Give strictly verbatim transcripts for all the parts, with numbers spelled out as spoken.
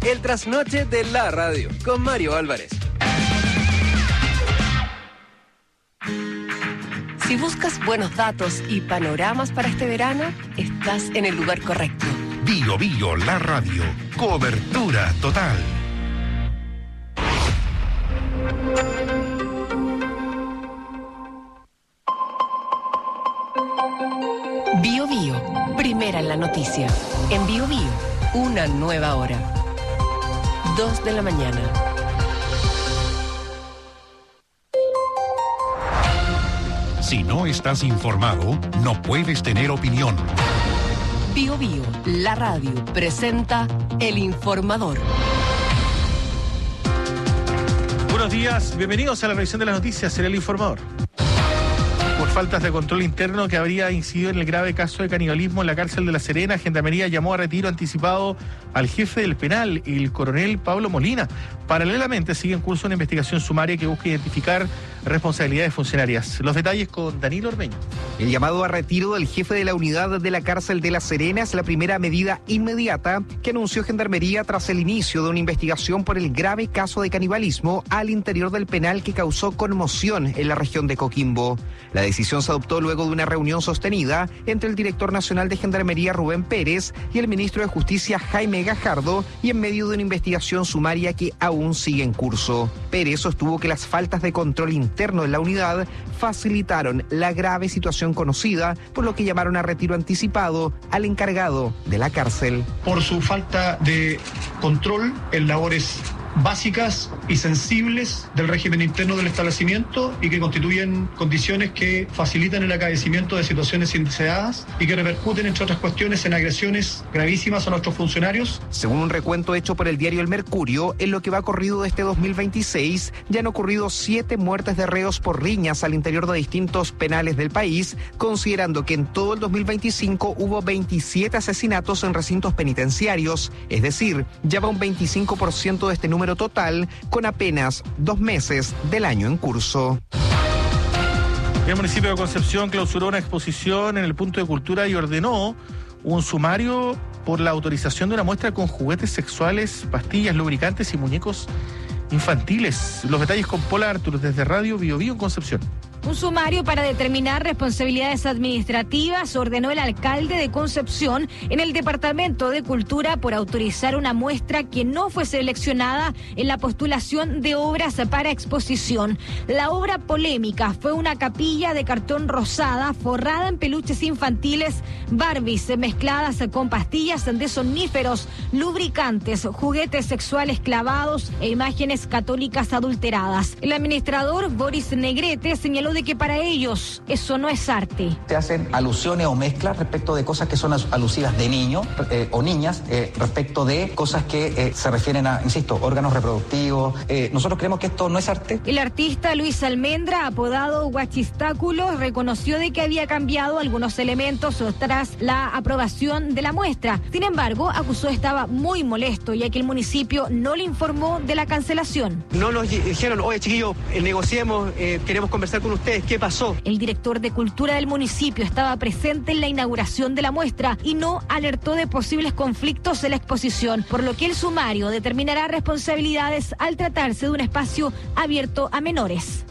El trasnoche de la radio, con Mario Álvarez. Si buscas buenos datos y panoramas para este verano, estás en el lugar correcto. Bio Bio, la radio. Cobertura total. Bio Bio, primera en la noticia. En Bio Bio, una nueva hora. Dos de la mañana. Si no estás informado, no puedes tener opinión. Bio Bio, la radio, presenta El Informador. Buenos días, bienvenidos a la revisión de las noticias en El Informador. Por faltas de control interno que habría incidido en el grave caso de canibalismo en la cárcel de La Serena, Gendarmería llamó a retiro anticipado al jefe del penal, el coronel Pablo Molina. Paralelamente sigue en curso una investigación sumaria que busca identificar responsabilidades funcionarias. Los detalles con Danilo Ormeño. El llamado a retiro del jefe de la unidad de la cárcel de La Serena es la primera medida inmediata que anunció Gendarmería tras el inicio de una investigación por el grave caso de canibalismo al interior del penal que causó conmoción en la región de Coquimbo. La decisión se adoptó luego de una reunión sostenida entre el director nacional de Gendarmería Rubén Pérez y el ministro de Justicia Jaime Gajardo y en medio de una investigación sumaria que aún sigue en curso. Pérez sostuvo que las faltas de control interno en la unidad facilitaron la grave situación conocida, por lo que llamaron a retiro anticipado al encargado de la cárcel. Por su falta de control en labores básicas y sensibles del régimen interno del establecimiento y que constituyen condiciones que facilitan el acaecimiento de situaciones indeseadas y que repercuten, entre otras cuestiones, en agresiones gravísimas a nuestros funcionarios. Según un recuento hecho por el diario El Mercurio, en lo que va corrido de este dos mil veintiséis, ya han ocurrido siete muertes de reos por riñas al interior de distintos penales del país, considerando que en todo el dos mil veinticinco hubo veintisiete asesinatos en recintos penitenciarios, es decir, ya va un veinticinco por ciento de este número total con apenas dos meses del año en curso. El municipio de Concepción clausuró una exposición en el punto de cultura y ordenó un sumario por la autorización de una muestra con juguetes sexuales, pastillas, lubricantes y muñecos infantiles. Los detalles con Paula Artur desde Radio Bio Bio en Concepción. Un sumario para determinar responsabilidades administrativas ordenó el alcalde de Concepción en el Departamento de Cultura por autorizar una muestra que no fue seleccionada en la postulación de obras para exposición. La obra polémica fue una capilla de cartón rosada forrada en peluches infantiles, Barbies mezcladas con pastillas de soníferos, lubricantes, juguetes sexuales clavados e imágenes católicas adulteradas. El administrador Boris Negrete señaló de que para ellos eso no es arte. Se hacen alusiones o mezclas respecto de cosas que son alusivas de niños eh, o niñas, eh, respecto de cosas que eh, se refieren a, insisto, órganos reproductivos. Eh, nosotros creemos que esto no es arte. El artista Luis Almendra, apodado Guachistáculo, reconoció de que había cambiado algunos elementos tras la aprobación de la muestra. Sin embargo, acusó estaba muy molesto ya que el municipio no le informó de la cancelación. No nos dijeron, oye chiquillos, eh, negociemos, eh, queremos conversar con ustedes, ¿qué pasó? El director de Cultura del municipio estaba presente en la inauguración de la muestra y no alertó de posibles conflictos en la exposición, por lo que el sumario determinará responsabilidades al tratarse de un espacio abierto a menores.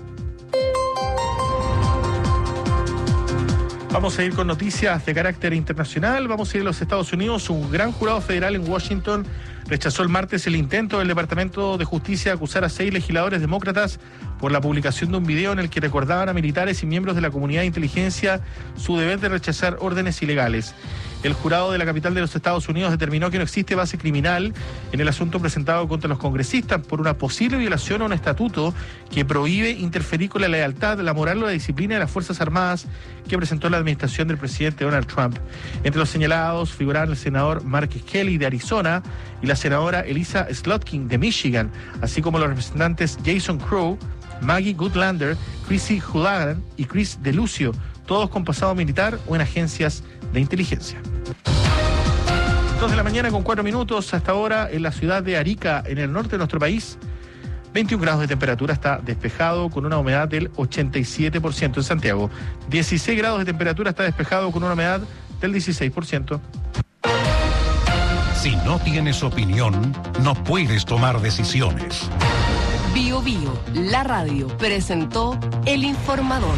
Vamos a ir con noticias de carácter internacional. Vamos a ir a los Estados Unidos. Un gran jurado federal en Washington rechazó el martes el intento del Departamento de Justicia de acusar a seis legisladores demócratas por la publicación de un video en el que recordaban a militares y miembros de la comunidad de inteligencia su deber de rechazar órdenes ilegales. El jurado de la capital de los Estados Unidos determinó que no existe base criminal en el asunto presentado contra los congresistas por una posible violación a un estatuto que prohíbe interferir con la lealtad, la moral o la disciplina de las Fuerzas Armadas que presentó la administración del presidente Donald Trump. Entre los señalados figuraban el senador Mark Kelly de Arizona y la senadora Elisa Slotkin de Michigan, así como los representantes Jason Crow, Maggie Goodlander, Chrissy Hulagan y Chris DeLucio, todos con pasado militar o en agencias de inteligencia. Dos de la mañana con cuatro minutos hasta ahora en la ciudad de Arica, en el norte de nuestro país. veintiún grados de temperatura, está despejado con una humedad del ochenta y siete por ciento en Santiago. dieciséis grados de temperatura, está despejado con una humedad del dieciséis por ciento. Si no tienes opinión, no puedes tomar decisiones. Bio Bio, la radio, presentó El Informador.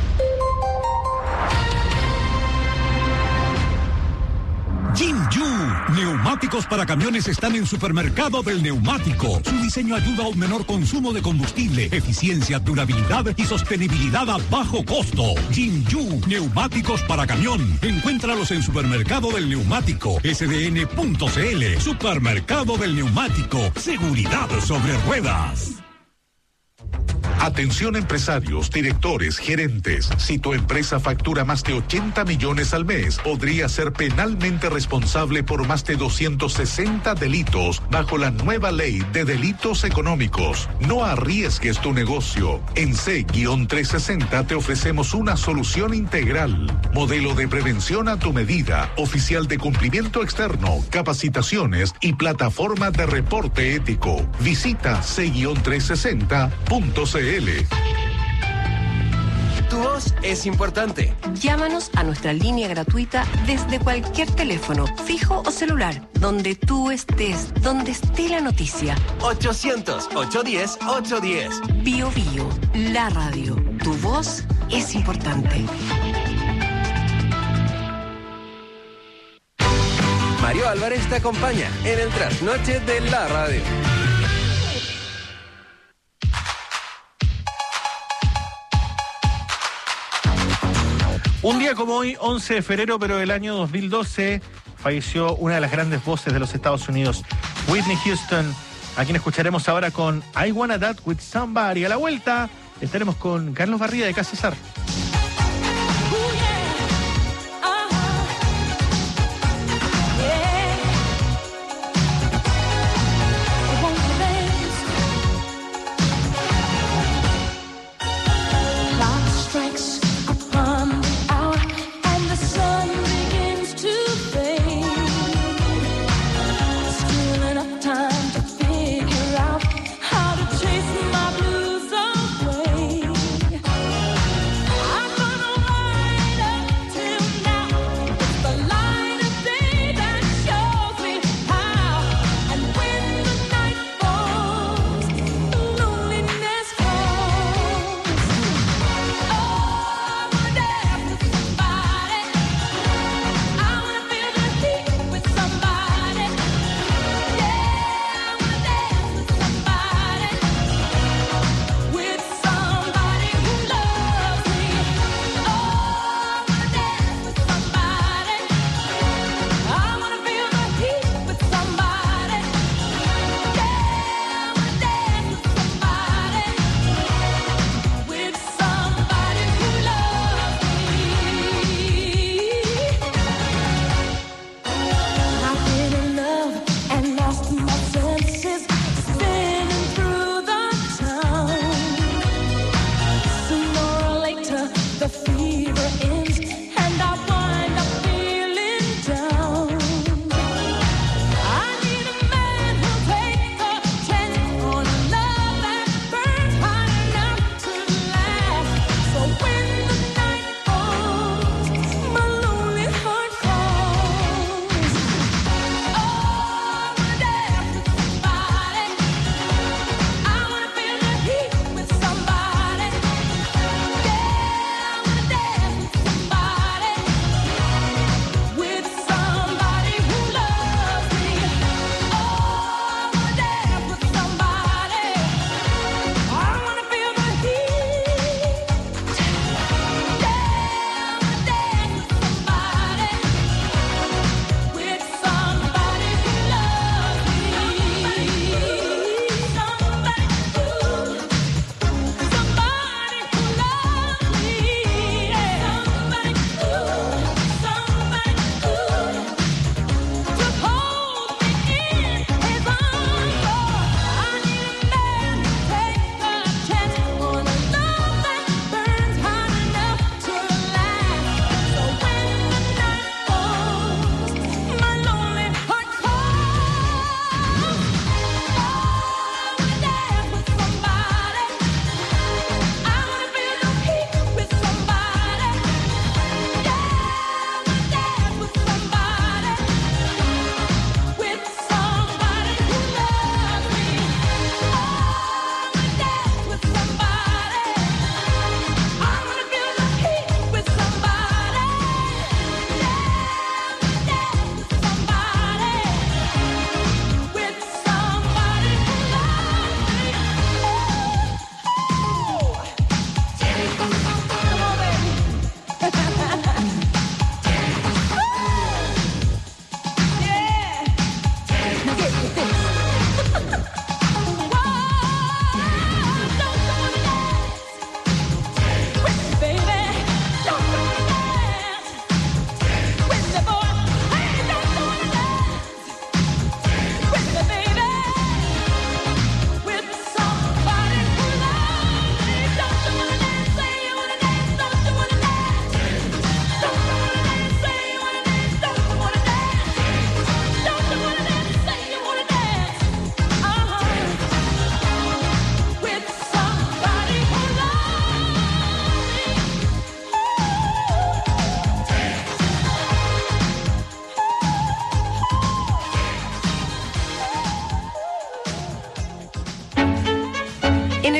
Jinju, neumáticos para camiones están en Supermercado del Neumático. Su diseño ayuda a un menor consumo de combustible, eficiencia, durabilidad y sostenibilidad a bajo costo. Jinju, neumáticos para camión. Encuéntralos en Supermercado del Neumático, s d n punto c l. Supermercado del Neumático, seguridad sobre ruedas. Atención empresarios, directores, gerentes. Si tu empresa factura más de ochenta millones al mes, podría ser penalmente responsable por más de doscientos sesenta delitos bajo la nueva ley de delitos económicos. No arriesgues tu negocio. En C trescientos sesenta te ofrecemos una solución integral. Modelo de prevención a tu medida, oficial de cumplimiento externo, capacitaciones y plataforma de reporte ético. Visita C trescientos sesenta punto c l. Tu voz es importante. Llámanos a nuestra línea gratuita desde cualquier teléfono, fijo o celular, donde tú estés, donde esté la noticia. ochocientos, ochocientos diez, ochocientos diez. Bio Bio, la radio. Tu voz es importante. Mario Álvarez te acompaña en el trasnoche de la radio. Un día como hoy, once de febrero, pero del año dos mil doce, falleció una de las grandes voces de los Estados Unidos, Whitney Houston, a quien escucharemos ahora con I Wanna Dance With Somebody. A la vuelta estaremos con Carlos Barría de Casa César.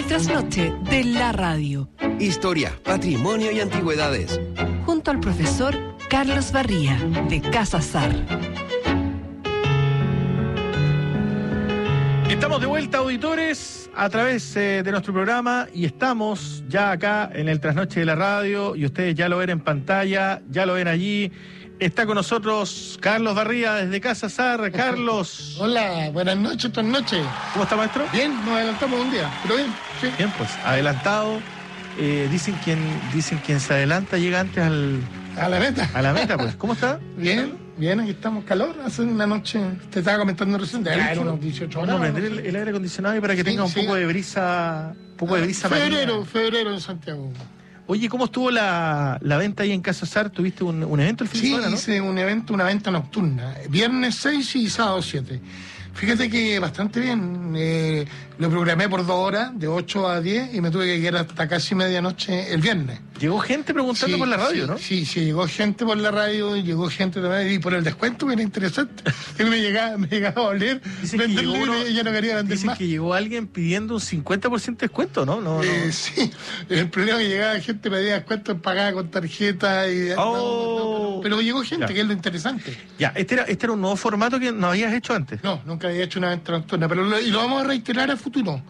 trasnoche de la radio. Historia, patrimonio y antigüedades. Junto al profesor Carlos Barría, de Casa Sar. Estamos de vuelta, auditores, a través eh, de nuestro programa y estamos ya acá en el Trasnoche de la Radio y ustedes ya lo ven en pantalla, ya lo ven allí. Está con nosotros Carlos Barría desde Casa Sar. Carlos. Hola, buenas noches, buenas noches. ¿Cómo está, maestro? Bien, nos adelantamos un día, pero bien. Sí. Bien, pues adelantado. Eh, dicen quien dicen quien se adelanta llega antes al a la meta. A la meta, pues. ¿Cómo está? Bien, bien, aquí estamos, calor. Hace una noche, te estaba comentando recién, de era unos dieciocho horas. Vamos a prender el, el aire acondicionado para que sí, tenga un sí. poco de brisa, un poco de brisa. Febrero, marina. febrero en Santiago. Oye, ¿cómo estuvo la, la venta ahí en Casa Sar? ¿Tuviste un, un evento el fin sí, de semana, no? Sí, hice un evento, una venta nocturna. Viernes seis y sábado siete. Fíjate que bastante bien. Eh, lo programé por dos horas, de ocho a diez, y me tuve que quedar hasta casi medianoche el viernes. ¿Llegó gente preguntando sí, por la radio, sí, no? Sí, sí, llegó gente por la radio, llegó gente también, y por el descuento, que era interesante. Él me llegaba, me llegaba a oler, venderle, uno, y ya no quería vender dicen más. que llegó alguien pidiendo un cincuenta por ciento de descuento, ¿no? no, no. Eh, sí, el problema es que llegaba gente, pedía descuento, pagaba con tarjeta, y oh, no, no, pero, pero llegó gente, ya. Que es lo interesante. Ya, este era, este era un nuevo formato que no habías hecho antes. No, nunca había hecho una venta nocturna, pero lo, y lo vamos a reiterar a futuro.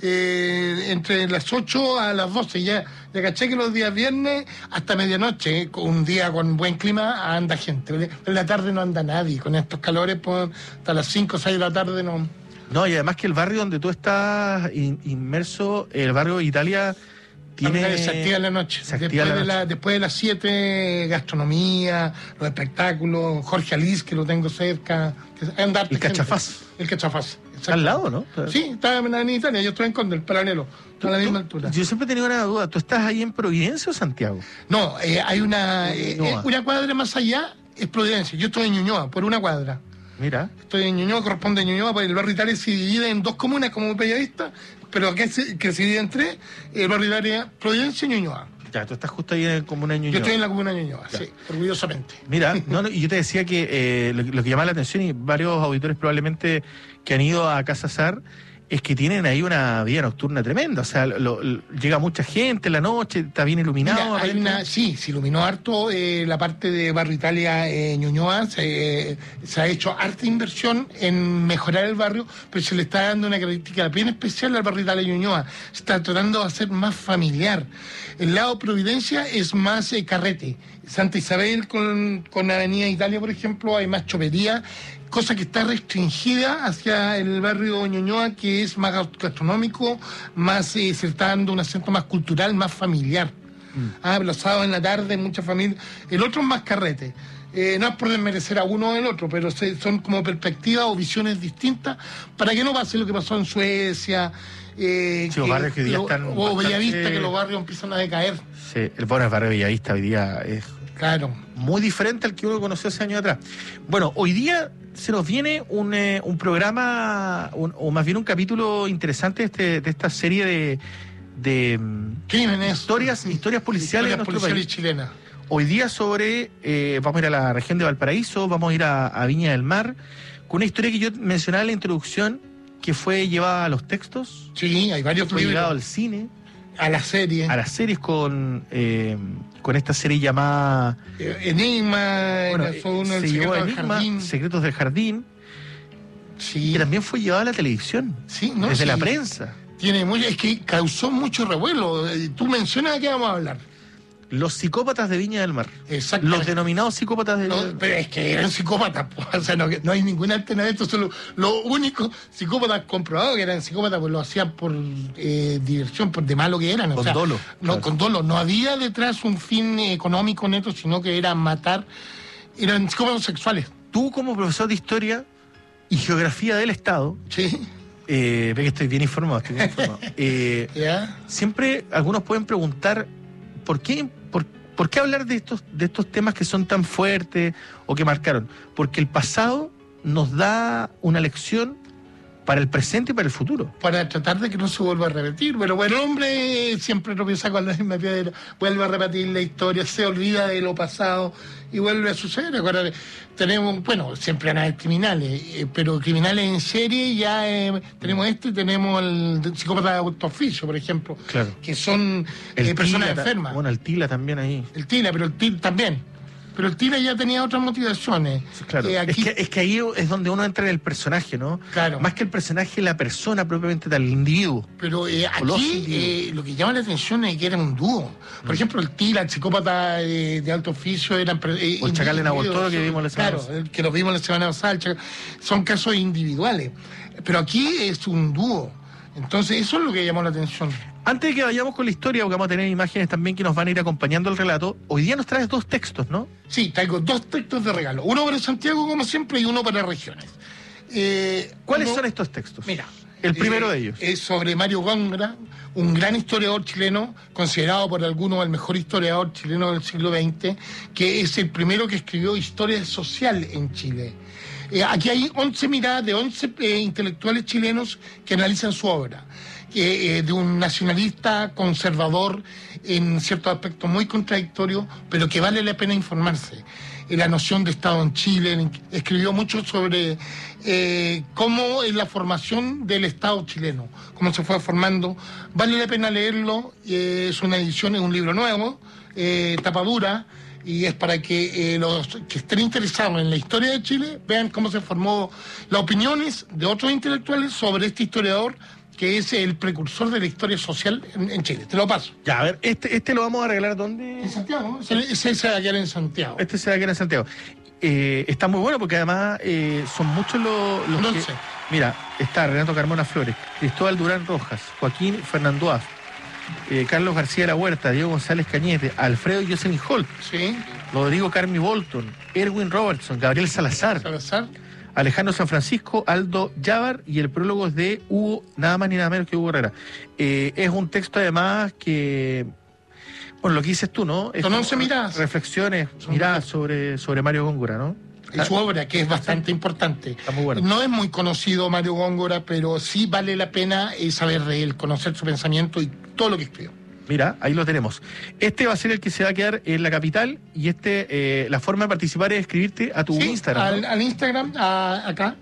Eh, entre las ocho a las doce, ya, ya caché que los días viernes hasta medianoche, eh, un día con buen clima, anda gente. En la tarde no anda nadie, con estos calores, pues, hasta las cinco o seis de la tarde no. No, y además que el barrio donde tú estás in, inmerso, el barrio de Italia, tiene... Se activa en la noche. Se activa después, la de noche. La, después de las siete, gastronomía, los espectáculos, Jorge Alice, que lo tengo cerca. Que anda el Cachafaz. El Cachafaz. Está al lado, ¿no? Sí, está en Italia, yo estoy en Conde, el paralelo, a la misma altura. Yo siempre he tenido una duda, ¿tú estás ahí en Providencia o Santiago? No, eh, hay una, eh, una cuadra más allá, es Providencia, yo estoy en Ñuñoa, por una cuadra. Mira. Estoy en Ñuñoa, corresponde a Ñuñoa, porque el barrio Italia se divide en dos comunas como periodista, pero que se, que se divide en tres, el barrio Italia, Providencia y Ñuñoa. Ya, tú estás justo ahí en la comuna de Ñuñoa. Yo estoy en la comuna de Ñuñoa, ya. Sí, orgullosamente. Mira, no, no, y yo te decía que eh, lo, lo que llama la atención, y varios auditores probablemente que han ido a Casa Sar, es que tienen ahí una vida nocturna tremenda. O sea, lo, lo, llega mucha gente en la noche, está bien iluminado. Mira, hay una, sí, se iluminó harto eh, la parte de Barrio Italia, eh, Ñuñoa. Se, se ha hecho harta inversión en mejorar el barrio, pero se le está dando una característica bien especial al Barrio Italia, Ñuñoa. Se está tratando de hacer más familiar. El lado Providencia es más eh, carrete. Santa Isabel con, con Avenida Italia, por ejemplo, hay más chopería, cosa que está restringida hacia el barrio Ñuñoa, que es más gastronómico, más eh, se está dando un acento más cultural, más familiar. Mm. Ah, los sábados en la tarde, mucha familia. El otro es más carrete. Eh, no es por desmerecer a uno o el otro, pero se, son como perspectivas o visiones distintas para que no pase lo que pasó en Suecia. Eh, sí, que, barrios que lo, están o bastante... Bellavista, que los barrios empiezan a decaer. Sí, el pobre barrio de Bellavista hoy día es claro. muy diferente al que uno conoció hace años atrás. Bueno, hoy día se nos viene un, eh, un programa, un, o más bien un capítulo interesante de, este, de esta serie de, de crímenes, historias, historias policiales historias de nuestro policiales país. chilenas. Hoy día sobre, eh, vamos a ir a la región de Valparaíso, vamos a ir a, a Viña del Mar, con una historia que yo mencionaba en la introducción, que fue llevada a los textos. Sí, hay varios fue libros. Llevado al cine. A la serie. A las series con, eh, con esta serie llamada... Eh, Enigma, bueno, uno, se llevó Enigma, del Secretos del Jardín. Sí. Que también fue llevada a la televisión. Sí, ¿no? Desde sí. la prensa. Tiene mucho, es que causó mucho revuelo. Tú mencionas de qué vamos a hablar. Los psicópatas de Viña del Mar. Exacto. Los denominados psicópatas de Viña del Mar. Pero es que eran psicópatas, pues, o sea, no, no hay ninguna alternativa. Solo los únicos psicópatas comprobados que eran psicópatas, pues lo hacían por eh, diversión, por de malo que eran. Con o sea, dolo. No, claro. Con dolo. No había detrás un fin económico neto, sino que era matar. Eran psicópatas sexuales. Tú, como profesor de historia y geografía del Estado. Sí. Eh, ve que estoy bien informado. Estoy bien informado. eh, ¿Ya? Siempre algunos pueden preguntar por qué. Por, ¿Por qué hablar de estos, de estos temas que son tan fuertes o que marcaron? Porque el pasado nos da una lección para el presente y para el futuro. Para tratar de que no se vuelva a repetir. Pero bueno, el hombre siempre tropieza con la misma piedra, vuelve a repetir la historia, se olvida de lo pasado y vuelve a suceder. Ahora tenemos, bueno, siempre van a haber criminales, eh, pero criminales en serie ya eh, tenemos este, tenemos el psicópata de autooficio, por ejemplo, claro, que son el eh, personas Tila, enfermas. Bueno, el Tila también ahí. El Tila, pero el Tila también. Pero el Tila ya tenía otras motivaciones. Claro. Eh, aquí... es, que, es que ahí es donde uno entra en el personaje, ¿no? Claro. Más que el personaje, la persona propiamente tal, el individuo. Pero eh, aquí eh, lo que llama la atención es que era un dúo. Por mm. ejemplo, el Tila, el psicópata eh, de alto oficio, eran... Eh, o el Chacal en Abortoro que vimos la semana Claro, pasada. que lo vimos la semana pasada. Son casos individuales. Pero aquí es un dúo. Entonces, eso es lo que llamó la atención. Antes de que vayamos con la historia, porque vamos a tener imágenes también que nos van a ir acompañando el relato, hoy día nos traes dos textos, ¿no? Sí, traigo dos textos de regalo. Uno para Santiago, como siempre, y uno para regiones. Eh, ¿Cuáles uno, son estos textos? Mira. El primero eh, de ellos. Es sobre Mario Góngora, un gran historiador chileno, considerado por algunos el mejor historiador chileno del siglo veinte, que es el primero que escribió historia social en Chile. Eh, aquí hay once miradas de once eh, intelectuales chilenos que analizan su obra. Eh, eh, de un nacionalista conservador en ciertos aspectos muy contradictorios, pero que vale la pena informarse. Eh, la noción de Estado en Chile, escribió mucho sobre eh, cómo es la formación del Estado chileno, cómo se fue formando. Vale la pena leerlo, eh, es una edición, es un libro nuevo, eh, tapa dura, y es para que eh, los que estén interesados en la historia de Chile vean cómo se formó las opiniones de otros intelectuales sobre este historiador que es el precursor de la historia social en, en Chile. Te lo paso. Ya, a ver, este, este lo vamos a arreglar ¿dónde? En Santiago, ese, ese se va a quedar en Santiago. Este se va a quedar en Santiago. Eh, está muy bueno porque además eh, son muchos los, los no que... sé. Mira, está Renato Carmona Flores, Cristóbal Durán Rojas, Joaquín Fernando Af, eh, Carlos García de la Huerta, Diego González Cañete, Alfredo Jocelyn Holt, sí, Rodrigo Carmi Bolton, Erwin Robertson, Gabriel Salazar, Salazar, Alejandro San Francisco, Aldo Yavar, y el prólogo es de Hugo, nada más ni nada menos que Hugo Herrera. Eh, es un texto además que, bueno, lo que dices tú, ¿no? Son once miradas. Reflexiones, miradas sobre, sobre Mario Góngora, ¿no? Y su obra, que es bastante importante. Está muy bueno. No es muy conocido Mario Góngora, pero sí vale la pena eh, saber de él, conocer su pensamiento y todo lo que escribió. Mira, ahí lo tenemos. Este va a ser el que se va a quedar en la capital y este, eh, la forma de participar es escribirte a tu sí, Instagram. Al, ¿no? al Instagram, a, acá,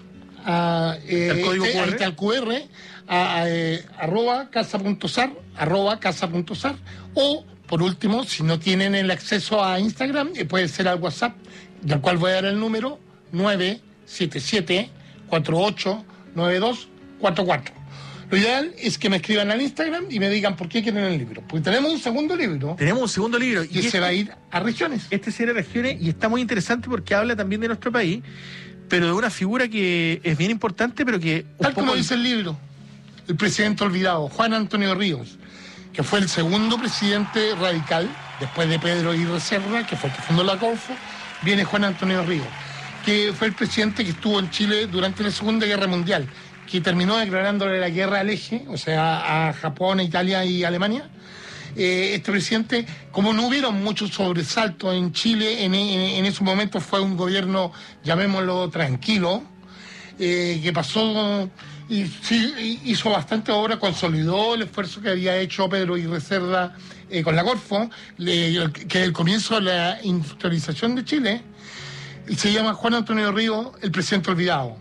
a, eh, el código este, Q R. Ahí está el Q R, a, a, eh, arroba casa.sar, arroba casa.sar, o, por último, si no tienen el acceso a Instagram, eh, puede ser al WhatsApp, del cual voy a dar el número nueve siete siete, cuatro ocho nueve dos cuatro cuatro. Lo ideal es que me escriban al Instagram y me digan por qué quieren el libro. Porque tenemos un segundo libro. Tenemos un segundo libro. Y, y este se va a ir a regiones. Este será a regiones y está muy interesante porque habla también de nuestro país, pero de una figura que es bien importante, pero que... Tal como dice el libro, el presidente olvidado, Juan Antonio Ríos, que fue el segundo presidente radical, después de Pedro Aguirre Cerda, que fue el que fundó la Corfo, viene Juan Antonio Ríos, que fue el presidente que estuvo en Chile durante la Segunda Guerra Mundial, que terminó declarándole la guerra al eje, o sea, a Japón, Italia y Alemania. Eh, este presidente, como no hubieron muchos sobresaltos en Chile, en, en, en esos momentos fue un gobierno, llamémoslo, tranquilo, eh, que pasó y sí, hizo bastante obra, consolidó el esfuerzo que había hecho Pedro Aguirre Cerda eh, con la Corfo, le, que es el comienzo de la industrialización de Chile, y se llama Juan Antonio Ríos, el presidente olvidado,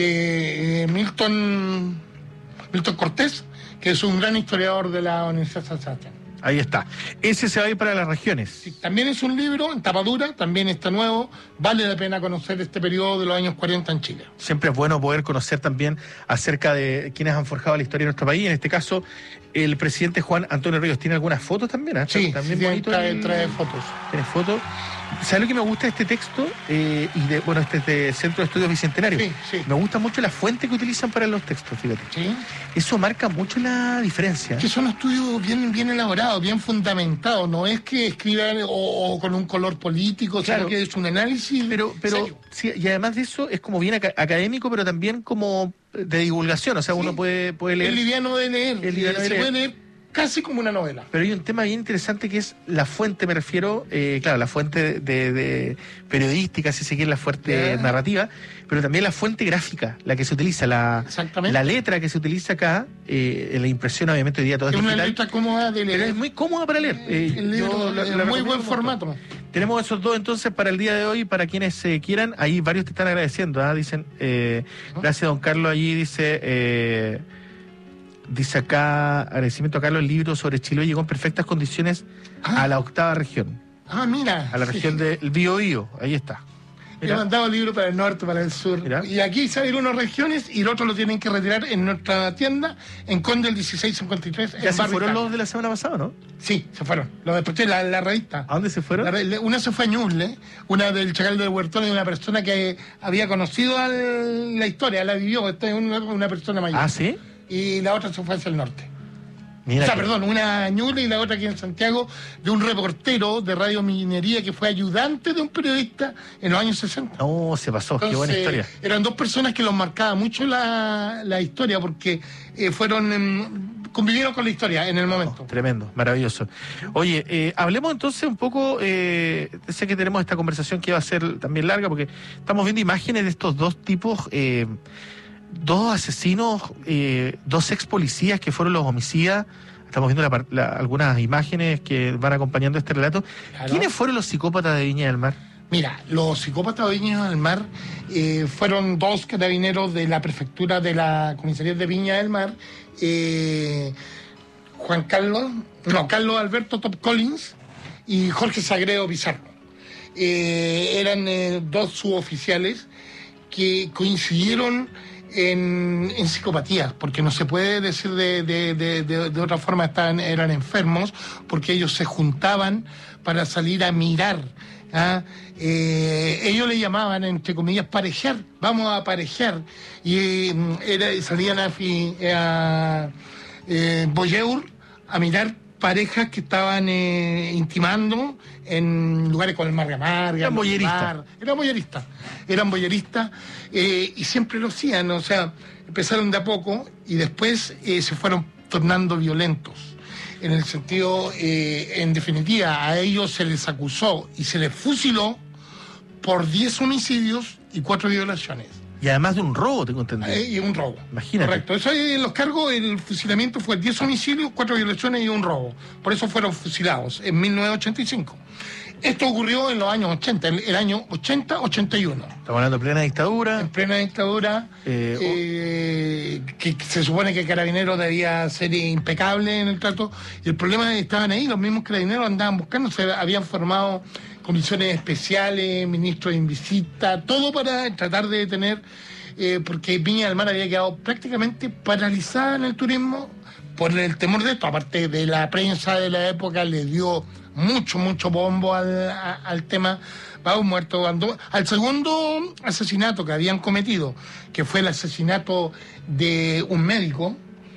de Milton Milton Cortés, que es un gran historiador de la Universidad de San Sebastián. Ahí está. Ese se va a ir para las regiones. Sí, también es un libro en tapa dura, también está nuevo. Vale la pena conocer este periodo de los años cuarenta en Chile. Siempre es bueno poder conocer también acerca de quienes han forjado la historia de nuestro país. En este caso, el presidente Juan Antonio Ríos tiene algunas fotos también. ¿eh? Sí, también sí, bonito trae, el... trae fotos. Tiene fotos. ¿Sabes lo que me gusta de este texto? Eh, y de, bueno, este es de Centro de Estudios Bicentenario. Sí, sí. Me gusta mucho la fuente que utilizan para los textos, fíjate. Sí. Eso marca mucho la diferencia. Que son estudios bien, bien elaborados, bien fundamentados. No es que escriban o, o con un color político, claro, sino que es un análisis. Pero, pero sí, y además de eso es como bien ac- académico, pero también como de divulgación. O sea, sí, uno puede, puede leer. Es liviano de leer. Es liviano de se leer. puede leer casi como una novela. Pero hay un tema bien interesante que es la fuente, me refiero, eh, claro, la fuente de, de periodística, si se quiere, la fuente yeah. narrativa, pero también la fuente gráfica, la que se utiliza, la, la letra que se utiliza acá, eh, en la impresión, obviamente, hoy día todo es, es digital. Es una letra cómoda de leer. Es muy cómoda para leer. Eh, el libro, yo la, la muy buen formato. Tenemos esos dos entonces para el día de hoy, para quienes eh, quieran. Ahí varios te están agradeciendo, ¿eh? Dicen, eh, ¿no? Gracias don Carlos, allí dice... Eh, Dice acá, agradecimiento a Carlos, el libro sobre Chiloé llegó en perfectas condiciones ah. a la octava región. Ah, mira. A la región sí. del Biobío, ahí está. Mira. He mandado el libro para el norte, para el sur. Mira. Y aquí salen unas regiones y los otros lo tienen que retirar en nuestra tienda, en Conde el dieciséis cincuenta y tres. ¿Ya se fueron los de la semana pasada, no? Sí, se fueron. Los después la, la revista. ¿A dónde se fueron? La, una se fue a Ñuble, una del Chacal del Huertón, de una persona que había conocido al, la historia, la vivió, esta es una, una persona mayor. ¿Ah, sí? Y la otra se fue hacia el norte. Mira o sea, que... perdón, una en Ñuble y la otra aquí en Santiago, de un reportero de Radio Minería que fue ayudante de un periodista en los años sesenta. Oh, se pasó, entonces, qué buena historia. Eran dos personas que los marcaba mucho la, la historia porque eh, fueron... Eh, convivieron con la historia en el momento. Oh, tremendo, maravilloso. Oye, eh, hablemos entonces un poco, eh, sé que tenemos esta conversación que va a ser también larga porque estamos viendo imágenes de estos dos tipos... Eh, dos asesinos, eh, dos ex policías que fueron los homicidas. Estamos viendo la, la, algunas imágenes que van acompañando este relato. Claro. ¿Quiénes fueron los psicópatas de Viña del Mar? Mira, los psicópatas de Viña del Mar eh, fueron dos carabineros de la prefectura de la comisaría de Viña del Mar, eh, Juan Carlos, no, Carlos Alberto Top Collins y Jorge Sagredo Pizarro. Eh, eran eh, dos suboficiales que coincidieron En, en psicopatías, porque no se puede decir de, de, de, de, de otra forma, estaban, eran enfermos, porque ellos se juntaban para salir a mirar. ¿ah? Eh, ellos le llamaban, entre comillas, parejar, vamos a parejar, y era, salían a, a eh, Bolleur a mirar parejas que estaban eh, intimando en lugares con el Marga Marga. Eran boyeristas. Eran boyeristas. Eran boyeristas eh, y siempre lo hacían. O sea, empezaron de a poco y después eh, se fueron tornando violentos. En el sentido, eh, en definitiva, a ellos se les acusó y se les fusiló por diez homicidios y cuatro violaciones. Y además de un robo, tengo entendido. Eh, y un robo. Imagínate. Correcto. Eso en los cargos, el fusilamiento fue diez homicidios, cuatro violaciones y un robo. Por eso fueron fusilados en mil novecientos ochenta y cinco. Esto ocurrió en los años ochenta, el, el año ochenta ochenta y uno. Estamos hablando de plena dictadura. En plena dictadura, eh, eh, que, que se supone que Carabineros debía ser impecable en el trato. Y el problema es que estaban ahí, los mismos Carabineros andaban buscando, se habían formado comisiones especiales, ministros en visita, todo para tratar de detener, eh, porque Viña del Mar había quedado prácticamente paralizada en el turismo por el temor de esto. Aparte de la prensa de la época, le dio mucho, mucho bombo al, a, al tema. Va un muerto, andó, al segundo asesinato que habían cometido, que fue el asesinato de un médico,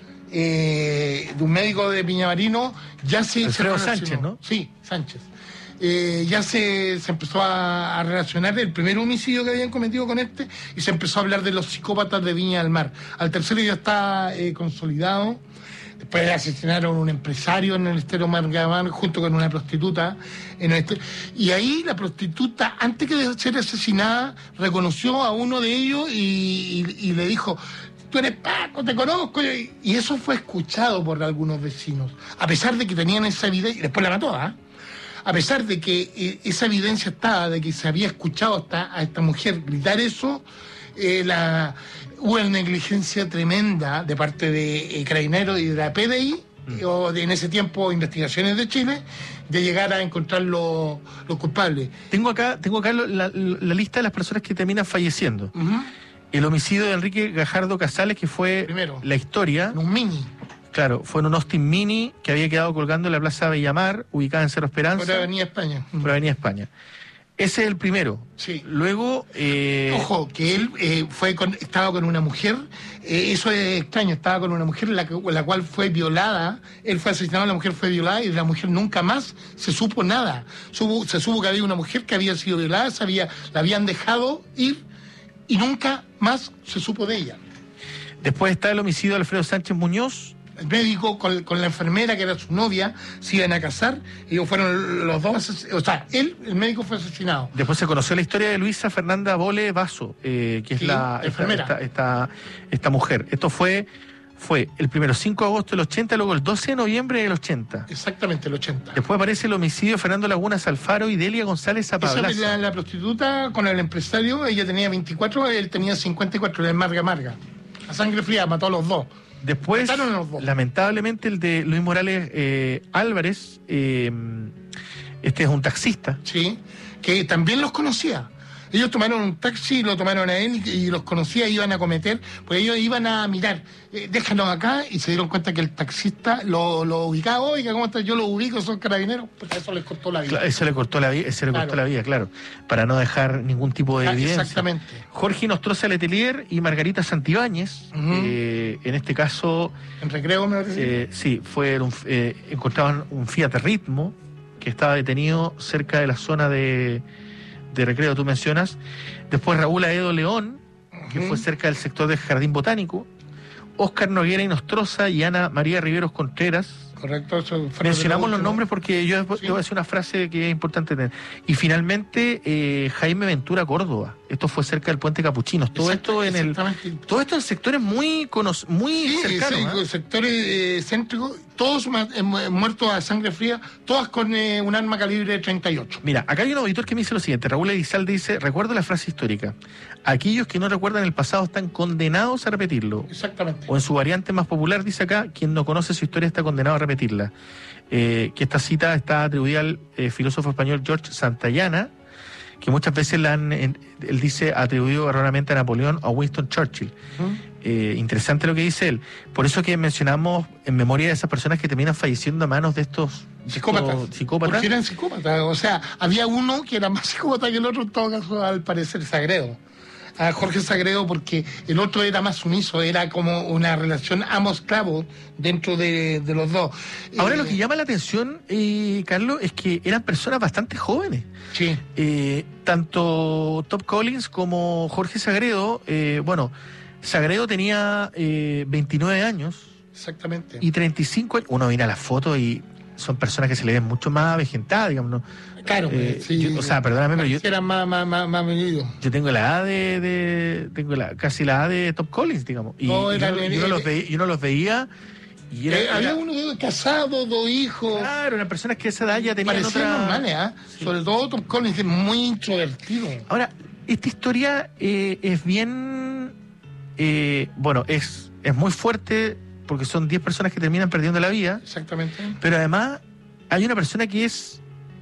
eh, de un médico de Viñamarino, ya se... Alfredo se Sánchez, ¿no? Sí, Sánchez. Eh, ya se, se empezó a, a relacionar el primer homicidio que habían cometido con este y se empezó a hablar de los psicópatas de Viña del Mar. Al tercero ya está eh, consolidado. Después asesinaron a un empresario en el estero Margamar junto con una prostituta. En el estero. Y ahí la prostituta, antes de ser asesinada, reconoció a uno de ellos y, y, y le dijo: tú eres Paco, te conozco. Y eso fue escuchado por algunos vecinos, a pesar de que tenían esa evidencia. Y después la mató, ¿ah? ¿eh? A pesar de que eh, esa evidencia estaba, de que se había escuchado hasta a esta mujer gritar eso, eh, la, hubo una negligencia tremenda de parte de eh, Carabineros y de la P D I, mm. o de, en ese tiempo Investigaciones de Chile, de llegar a encontrar los, los culpables. Tengo acá, tengo acá la, la, la lista de las personas que terminan falleciendo. Uh-huh. El homicidio de Enrique Gajardo Casales, que fue Primero, la historia. Un mini. Claro, fue en un Austin Mini que había quedado colgando en la Plaza Bellamar, ubicada en Cerro Esperanza. Por Avenida España. Por Avenida España. Ese es el primero. Sí. Luego... Eh... Ojo, que él eh, fue con, estaba con una mujer, eh, eso es extraño, estaba con una mujer la, la cual fue violada, él fue asesinado, la mujer fue violada y de la mujer nunca más se supo nada. Supo, se supo que había una mujer que había sido violada, se había, la habían dejado ir y nunca más se supo de ella. Después está el homicidio de Alfredo Sánchez Muñoz, el médico con, con la enfermera que era su novia, se iban a casar, ellos fueron los dos, ases- o sea, él, el médico fue asesinado. Después se conoció la historia de Luisa Fernanda Bole Vaso, eh, que es Sí, la esta, enfermera. esta, esta, esta mujer. Esto fue, fue el primero cinco de agosto del ochenta, luego el doce de noviembre del ochenta. Exactamente, el ochenta. Después aparece el homicidio de Fernando Lagunas Alfaro y Delia González Esa Zapablaza. es la, la prostituta con el empresario, ella tenía veinticuatro, él tenía cincuenta y cuatro, de Marga Marga. A sangre fría, mató a los dos. Después, Mataron a los dos. lamentablemente, el de Luis Morales eh, Álvarez, eh, este es un taxista. Sí, que también los conocía. Ellos tomaron un taxi, lo tomaron a él y, y los conocía, iban a cometer, pues ellos iban a mirar, eh, déjanos acá, y se dieron cuenta que el taxista lo, lo ubicaba, oiga, ¿cómo estás? Yo lo ubico, son carabineros, pues a eso les cortó la vida. Claro, eso le cortó la vida, ese le cortó Claro. la vida, claro, para no dejar ningún tipo de Ah, evidencia. exactamente. Jorge Nostroza Letelier y Margarita Santibáñez, Ujú. eh, en este caso, En recreo, me parece. eh, sí, fueron, eh, encontraban un Fiat Ritmo que estaba detenido cerca de la zona de, de recreo, tú mencionas. Después Raúl Aedo León, que Ujú. fue cerca del sector del Jardín Botánico. Óscar Noguera y Nostroza y Ana María Riveros Contreras. Correcto, eso fue Mencionamos lo los último. nombres porque yo, Sí. yo voy a decir una frase que es importante tener. Y finalmente, eh, Jaime Ventura Córdoba. Esto fue cerca del Puente Capuchinos. Todo Exacto, esto en el exactamente. todo esto en sectores muy cono- muy Sí, cercanos. sí, ¿ah? sectores eh, céntricos, todos ma- eh, mu- muertos a sangre fría, todas con eh, un arma calibre treinta y ocho. Mira, acá hay un auditor que me dice lo siguiente. Raúl Elizalde dice, recuerdo la frase histórica. Aquellos que no recuerdan el pasado están condenados a repetirlo. Exactamente. O en su variante más popular, dice acá, quien no conoce su historia está condenado a repetirla. Eh, que esta cita está atribuida al eh, filósofo español George Santayana, que muchas veces la han, en- él dice, atribuido erróneamente a Napoleón o a Winston Churchill. Ujú. Eh, interesante lo que dice él. Por eso que mencionamos en memoria de esas personas que terminan falleciendo a manos de estos de Psicópatas. estos psicópatas. Porque eran psicópatas. O sea, había uno que era más psicópata que el otro, en todo caso, al parecer, Sagredo. A Jorge Sagredo, porque el otro era más sumiso, era como una relación amo-esclavo dentro de, de los dos. Ahora Eh, lo que llama la atención, eh, Carlos, es que eran personas bastante jóvenes. Sí. Eh, tanto Top Collins como Jorge Sagredo, eh, bueno, Sagredo tenía eh, veintinueve años Exactamente. y treinta y cinco años. Uno mira las fotos y son personas que se le ven mucho más avejentadas, digamos, ¿no? Claro, Eh, sí. yo- o sea, perdóname, pero yo, Eran más, más, más, más medidos. yo tengo la edad de, de- tengo la, casi la edad de Top Collins, digamos. Y, No, y eran- uno, y uno eh, los veía, y uno los veía y era, Eh, había era- uno casado, dos hijos. claro, eran personas que a esa edad ya tenían Parecían otra... normales, ¿ah? Sobre todo Tom Collins, es muy introvertido. Ahora, esta historia eh, es bien, eh, bueno, es, es muy fuerte porque son diez personas que terminan perdiendo la vida, Exactamente. pero además hay una persona que es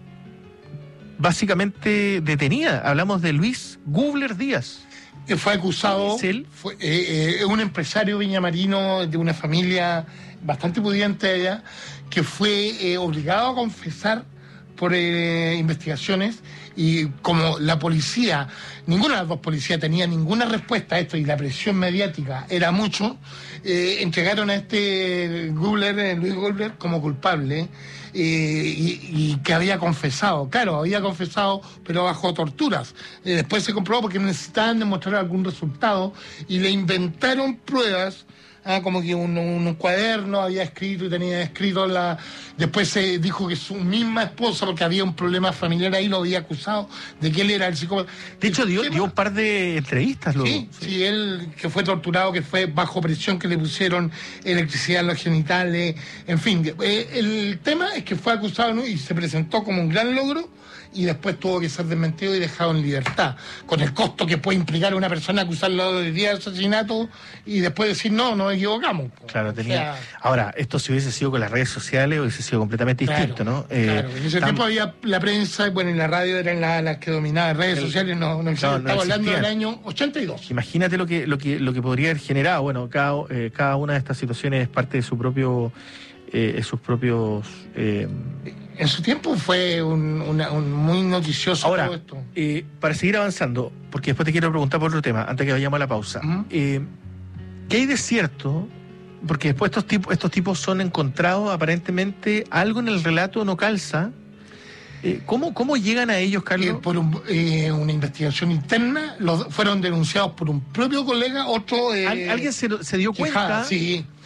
básicamente detenida. Hablamos de Luis Gubler Díaz. Que fue acusado, ¿Es él? fue eh, eh, un empresario viñamarino de una familia bastante pudiente allá, que fue eh, obligado a confesar por eh, investigaciones, y como la policía, ninguna de las dos policías tenía ninguna respuesta a esto y la presión mediática era mucho, eh, entregaron a este Gubler, eh, Luis Gubler, como culpable. Eh, y, y que había confesado, claro, había confesado, pero bajo torturas. Eh, después se comprobó porque necesitaban demostrar algún resultado y le inventaron pruebas, ah, como que un, un cuaderno había escrito y tenía escrito la... Después se dijo que su misma esposa, porque había un problema familiar ahí, lo había acusado de que él era el psicópata. De hecho, dio, dio un par de entrevistas luego. Sí, sí, él que fue torturado, que fue bajo presión, que le pusieron electricidad en los genitales, en fin. Eh, el tema es que fue acusado, ¿no? Y se presentó como un gran logro y después tuvo que ser desmentido y dejado en libertad, con el costo que puede implicar a una persona acusarlo de día de asesinato y después decir, no, nos equivocamos. Claro, tenía. O sea, Ahora, esto si hubiese sido con las redes sociales, hubiese sido completamente Claro, distinto, ¿no? Eh, claro, en ese tam- tiempo había la prensa, bueno, y la radio eran la- las que dominaban, redes El- sociales no, no, existían. no, no Estaba hablando del existían. año ochenta y dos. Imagínate lo que, lo que, lo que podría haber generado. Bueno, cada, eh, cada una de estas situaciones es parte de su propio, eh, de sus propios. eh, En su tiempo fue un, una- un muy noticioso Ahora, todo esto. eh, para seguir avanzando, porque después te quiero preguntar por otro tema, antes que vayamos a la pausa. Ujú. Eh, ¿Qué hay de cierto? Porque después estos tipos, estos tipos son encontrados, aparentemente algo en el relato no calza. Eh, ¿cómo, ¿Cómo llegan a ellos, Carlos? Eh, por un- eh, una investigación interna, los, fueron denunciados por un propio colega, otro... eh, Al- ¿Alguien se, se dio Quijada, cuenta? sí.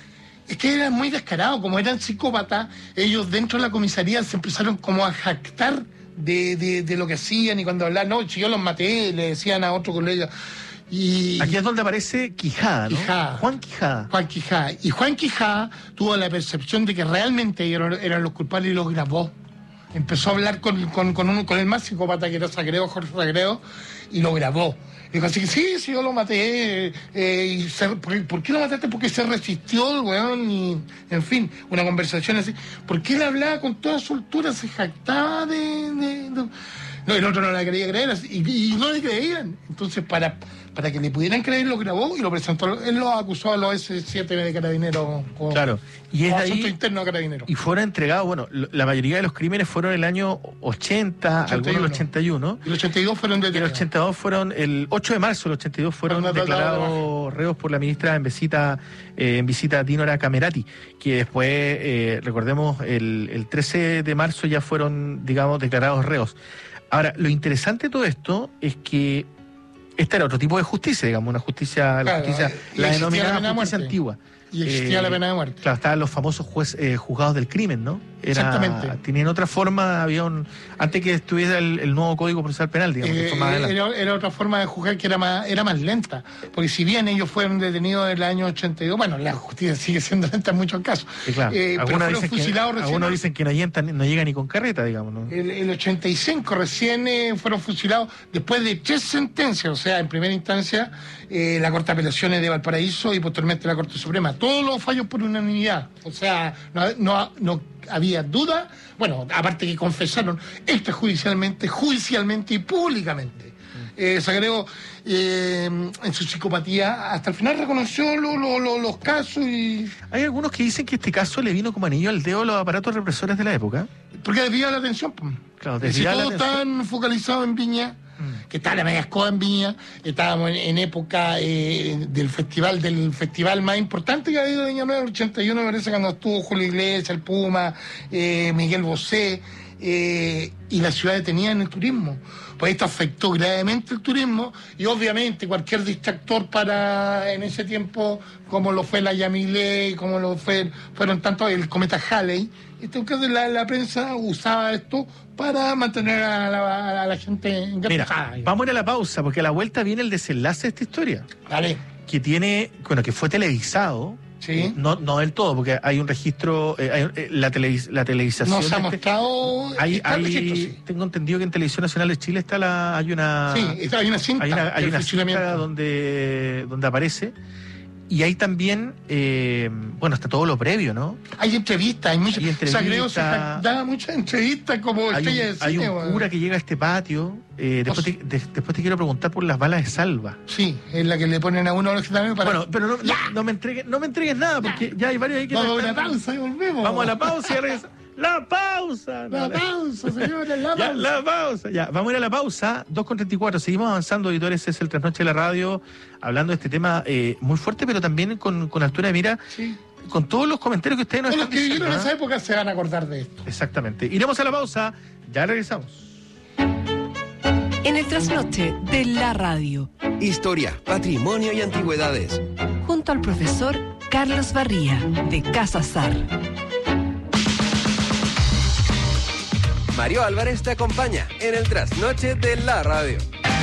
Es que eran muy descarados, como eran psicópatas, ellos dentro de la comisaría se empezaron como a jactar de, de, de lo que hacían, y cuando hablaban, no, si yo los maté, le decían a otro colega. Y aquí es donde aparece Quijada, ¿no? Quijada. Juan Quijada. Juan Quijada. Y Juan Quijada tuvo la percepción de que realmente eran, eran los culpables y los grabó. Empezó a hablar con, con, con, uno, con el más psicópata, que era Sagredo, Jorge Sagredo, y lo grabó. Dijo así que sí, sí, yo lo maté. Eh, y se, ¿por, ¿Por qué lo mataste? Porque se resistió el weón. Y, en fin, una conversación así. Porque él hablaba con toda soltura, se jactaba de... de, de no, el otro no la quería creer, y, y no le creían. Entonces, para, para que le pudieran creer, lo grabó y lo presentó. Él lo acusó a los ese siete de Carabineros. Como, claro. Y es como ahí, asunto interno de Carabineros. Y fueron entregados, bueno, la mayoría de los crímenes fueron en el año ochenta, ochenta y uno. Algunos en el ochenta y uno. Y el ochenta y dos fueron detenidos. El ochenta y dos fueron, el ocho de marzo del ochenta y dos fueron declarados reos por la ministra en visita, eh, en visita a Dinora Camerati, que después, eh, recordemos, el, el trece de marzo ya fueron, digamos, declarados reos. Ahora, lo interesante de todo esto es que este era otro tipo de justicia, digamos, una justicia, claro, la justicia, la denominada la justicia antigua. Y existía eh, la pena de muerte. Claro, estaban los famosos juez, eh, juzgados del crimen, ¿no? Era, exactamente. Tenían otra forma, había un... Antes que estuviera el, el nuevo Código Procesal Penal, digamos. Eh, que más era, era otra forma de juzgar que era más, era más lenta. Porque si bien ellos fueron detenidos en el año ochenta y dos, bueno, la justicia sigue siendo lenta en muchos casos. Sí, claro. eh, algunos, pero dicen fusilados que, algunos dicen que no llegan, no llegan ni con carreta, digamos, ¿no? El, el ochenta y cinco recién eh, fueron fusilados después de tres sentencias, o sea, en primera instancia eh, la Corte de Apelaciones de Valparaíso y posteriormente la Corte Suprema. Todos los fallos por unanimidad. O sea, no, no, no había duda. Bueno, aparte que confesaron extrajudicialmente, judicialmente y públicamente. Mm. Eh, Sagredo, eh, en su psicopatía, hasta el final reconoció lo, lo, lo, los casos y... Hay algunos que dicen que este caso le vino como anillo al dedo a los aparatos represores de la época. Porque desvía la atención. Claro, desvía si todos estaban focalizados en Viña, mm. que está la media escoba en Viña, estábamos en, en época eh, del festival del festival más importante que ha habido en Viña Nueva, el ochenta y uno, me parece, cuando estuvo Julio Iglesias, el Puma, eh, Miguel Bosé, eh, y la ciudad detenida en el turismo. Pues esto afectó gravemente el turismo, y obviamente cualquier distractor para, en ese tiempo, como lo fue la Yamile, como lo fue, fueron tantos, el cometa Halley, entonces la, la prensa usaba esto para mantener a la, a la gente engatusada. Mira, vamos a ir a la pausa, porque a la vuelta viene el desenlace de esta historia. Vale. Que tiene, bueno, que fue televisado. Sí. Eh, no, no del todo, porque hay un registro, eh, hay, eh, la, televis, la televisación. No se ha mostrado. Hay, hay, registro, sí. Tengo entendido que en Televisión Nacional de Chile está la, hay una. Sí, hay una cinta. Hay una, hay una cinta donde, donde aparece. Y hay también, eh, bueno, está todo lo previo, ¿no? Hay entrevistas, hay muchas. entrevistas. Sagreo se da muchas entrevistas como hay estrella un, de cine. Hay un cura que llega a este patio. Eh, después, te, de, después te quiero preguntar por las balas de salva. Sí, es la que le ponen a uno los también para. Bueno, pero no, no, no, me entregues, no me entregues nada, porque ya hay varios ahí que. Vamos a una pausa y volvemos. Vamos a la pausa y regresamos. ¡La pausa! La pausa, señores, la pausa. Ya, la pausa. Ya, vamos a ir a la pausa. dos con treinta y cuatro. Seguimos avanzando, auditores. Es el Trasnoche de la Radio, hablando de este tema eh, muy fuerte, pero también con, con altura de mira. Sí. Con todos los comentarios que ustedes nos están diciendo. Los que vivieron ¿eh? en esa época se van a acordar de esto. Exactamente. Iremos a la pausa. Ya regresamos. En el Trasnoche de la Radio. Historia, patrimonio y antigüedades. Junto al profesor Carlos Barría, de Casa Sar. Mario Álvarez te acompaña en el Trasnoche de la Radio.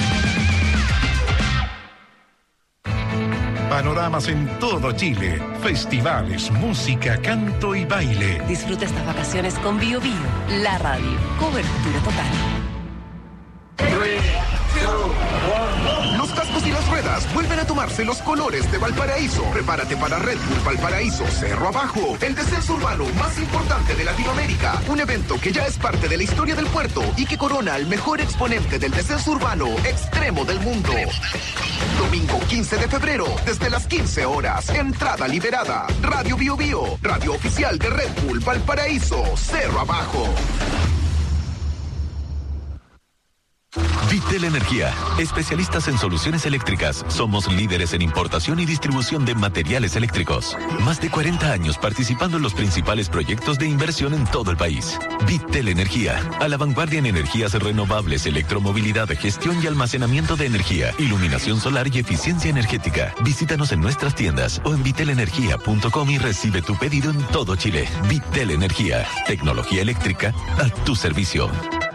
Panoramas en todo Chile, festivales, música, canto y baile. Disfruta estas vacaciones con Bio Bio, la radio, cobertura total. Los cascos y las ruedas vuelven a tomarse los colores de Valparaíso. Prepárate para Red Bull Valparaíso Cerro Abajo, el descenso urbano más importante de Latinoamérica. Un evento que ya es parte de la historia del puerto y que corona al mejor exponente del descenso urbano extremo del mundo. Domingo quince de febrero, desde las quince horas. Entrada liberada. Radio Bio Bio, radio oficial de Red Bull Valparaíso Cerro Abajo. Vitel Energía, especialistas en soluciones eléctricas. Somos líderes en importación y distribución de materiales eléctricos. Más de cuarenta años participando en los principales proyectos de inversión en todo el país. Vitel Energía, a la vanguardia en energías renovables, electromovilidad, gestión y almacenamiento de energía, iluminación solar y eficiencia energética. Visítanos en nuestras tiendas o en vitel energía punto com y recibe tu pedido en todo Chile. Vitel Energía, tecnología eléctrica a tu servicio.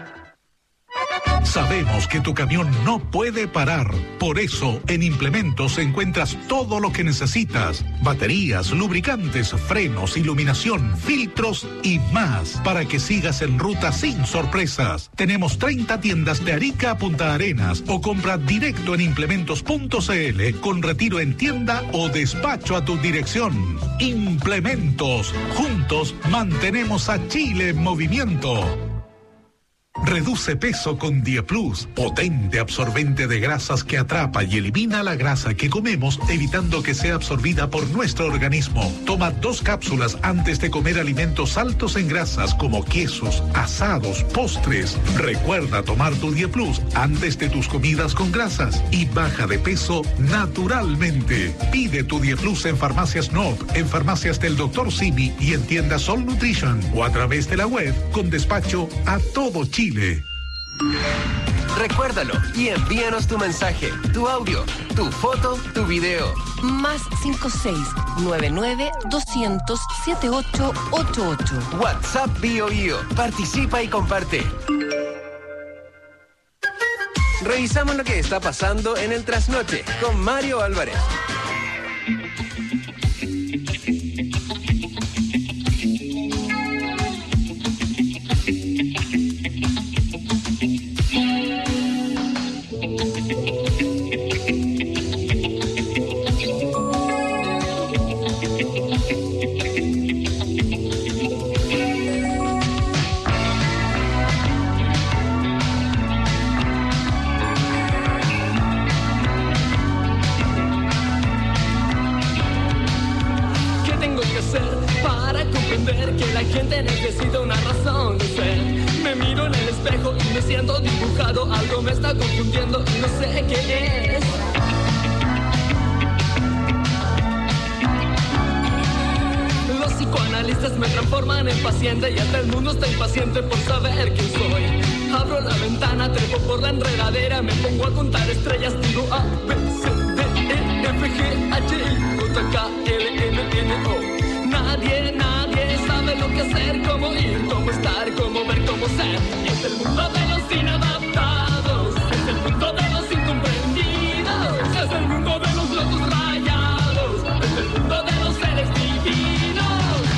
Sabemos que tu camión no puede parar. Por eso, en Implementos encuentras todo lo que necesitas. Baterías, lubricantes, frenos, iluminación, filtros y más. Para que sigas en ruta sin sorpresas. Tenemos treinta tiendas de Arica a Punta Arenas o compra directo en implementos punto cl con retiro en tienda o despacho a tu dirección. Implementos. Juntos mantenemos a Chile en movimiento. Reduce peso con Dieplus, potente absorbente de grasas que atrapa y elimina la grasa que comemos, evitando que sea absorbida por nuestro organismo. Toma dos cápsulas antes de comer alimentos altos en grasas como quesos, asados, postres. Recuerda tomar tu Dieplus antes de tus comidas con grasas y baja de peso naturalmente. Pide tu Dieplus en Farmacias N O P, en Farmacias del doctor Simi y en tiendas Sol Nutrition o a través de la web con despacho a todo Chile. Recuérdalo y envíanos tu mensaje, tu audio, tu foto, tu video. Más cinco seis nueve nueve doscientos setenta y ocho ochenta y ocho. WhatsApp Bio Bio. Participa y comparte. Revisamos lo que está pasando en el trasnoche con Mario Álvarez. Que la gente necesita una razón de ser. Me miro en el espejo y me siento dibujado. Algo me está confundiendo y no sé qué es. Los psicoanalistas me transforman en paciente y hasta el mundo está impaciente por saber quién soy. Abro la ventana, trepo por la enredadera, me pongo a contar estrellas, digo A, B, C, D, E, F, G, H, I, J, K, L, M, N, O. Nadie, nadie sabe lo que hacer, cómo ir, cómo estar, cómo ver, cómo ser. Es el mundo de los inadaptados, es el mundo de los incomprendidos, es el mundo de los locos rayados, es el mundo de los seres divinos.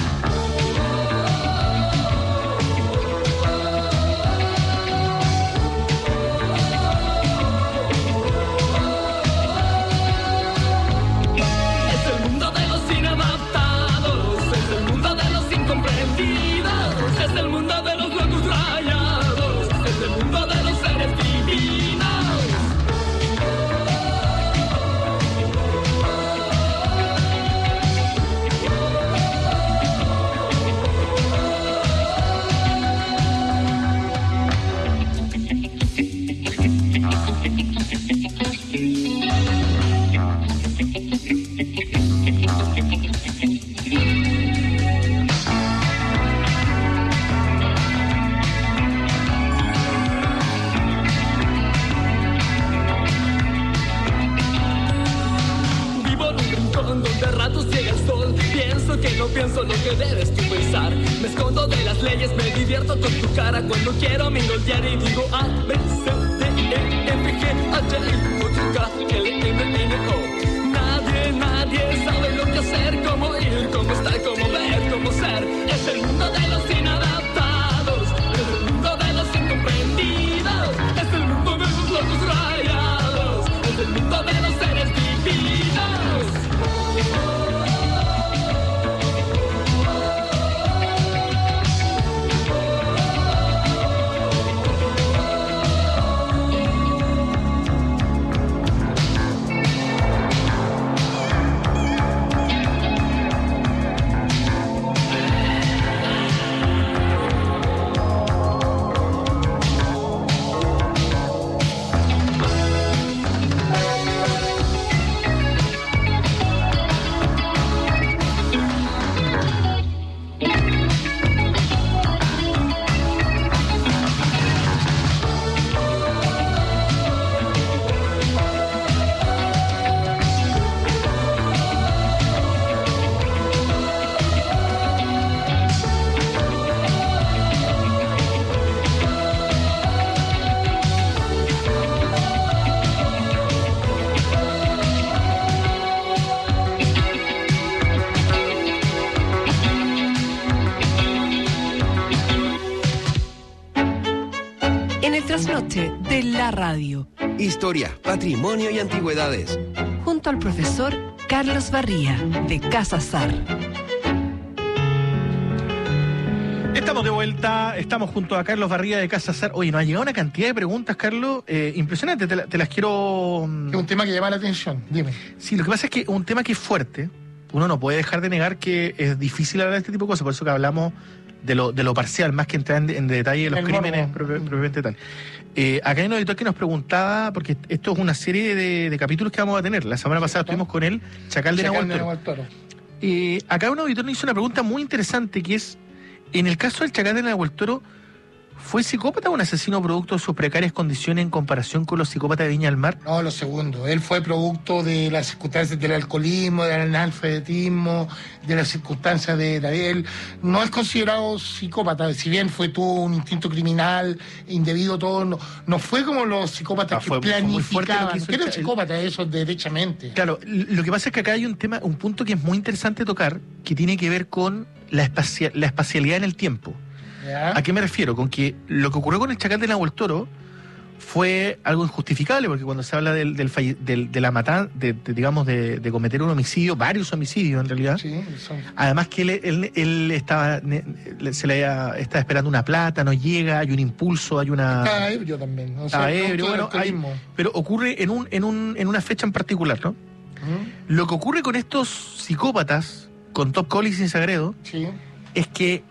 Es el mundo de los inadaptados, es el mundo de los incomprendidos, es el mundo de los locos rayados, es el mundo de los seres divinos. Donde a ratos llega el sol, pienso que no pienso lo que debes tú pensar. Me escondo de las leyes, me divierto con tu cara. Cuando quiero miro el diario y digo A, B, C, D, E, F, G, H, I, J, K, L, M, N, O. Nadie, nadie sabe lo que hacer, cómo ir, cómo estar, cómo ver, cómo ser. Es el mundo de los inadaptados, es el mundo de los incomprendidos, es el mundo de los locos rayados, es el mundo de los seres divinos. noche de la radio. Historia, patrimonio y antigüedades. Junto al profesor Carlos Barría, de Casa Sar. Estamos de vuelta, estamos junto a Carlos Barría de Casa Sar. Oye, nos ha llegado una cantidad de preguntas, Carlos, eh, impresionante, te, la, te las quiero... Es un tema que llama la atención, dime. Sí, lo que pasa es que es un tema que es fuerte. Uno no puede dejar de negar que es difícil hablar de este tipo de cosas, por eso que hablamos de lo, de lo parcial, más que entrar en, en detalle de los El crímenes morbo. propiamente tal. Eh, acá hay un auditor que nos preguntaba, porque esto es una serie de, de capítulos que vamos a tener. La semana pasada estuvimos con él, Chacal de Chacal de Nahuel Nahuel Toro. Eh, acá un auditor nos hizo una pregunta muy interesante, que es, en el caso del Chacal de Nahuel Toro, ¿fue psicópata o un asesino producto de sus precarias condiciones en comparación con los psicópatas de Viña del Mar? No, lo segundo. Él fue producto de las circunstancias del alcoholismo, del analfabetismo, de las circunstancias de, de él. No es considerado psicópata, si bien fue tuvo un instinto criminal, indebido todo, no, no fue como los psicópatas Ah, que fue- fue muy fuerte lo que planificaban. hizo Que el eran cha- psicópatas esos derechamente. Claro, lo que pasa es que acá hay un tema, un punto que es muy interesante tocar, que tiene que ver con la, espacia- la espacialidad en el tiempo. ¿Ya? ¿A qué me refiero? Con que lo que ocurrió con el Chacal de Nahuel Toro fue algo injustificable, porque cuando se habla del, del, falle- del- de la matanza, de, de, digamos, de, de cometer un homicidio, varios homicidios en realidad, Sí, son- además que él, él, él estaba, ne- le- se le había- estaba esperando una plata, no llega, hay un impulso, hay una... Estaba ebrio también. O sea, Estaba producto ebrio, del bueno, hay- alcoholismo. pero ocurre en, un, en, un, en una fecha en particular, ¿no? ¿Mm? Lo que ocurre con estos psicópatas, con Top Collins y Sagredo, Sí. es que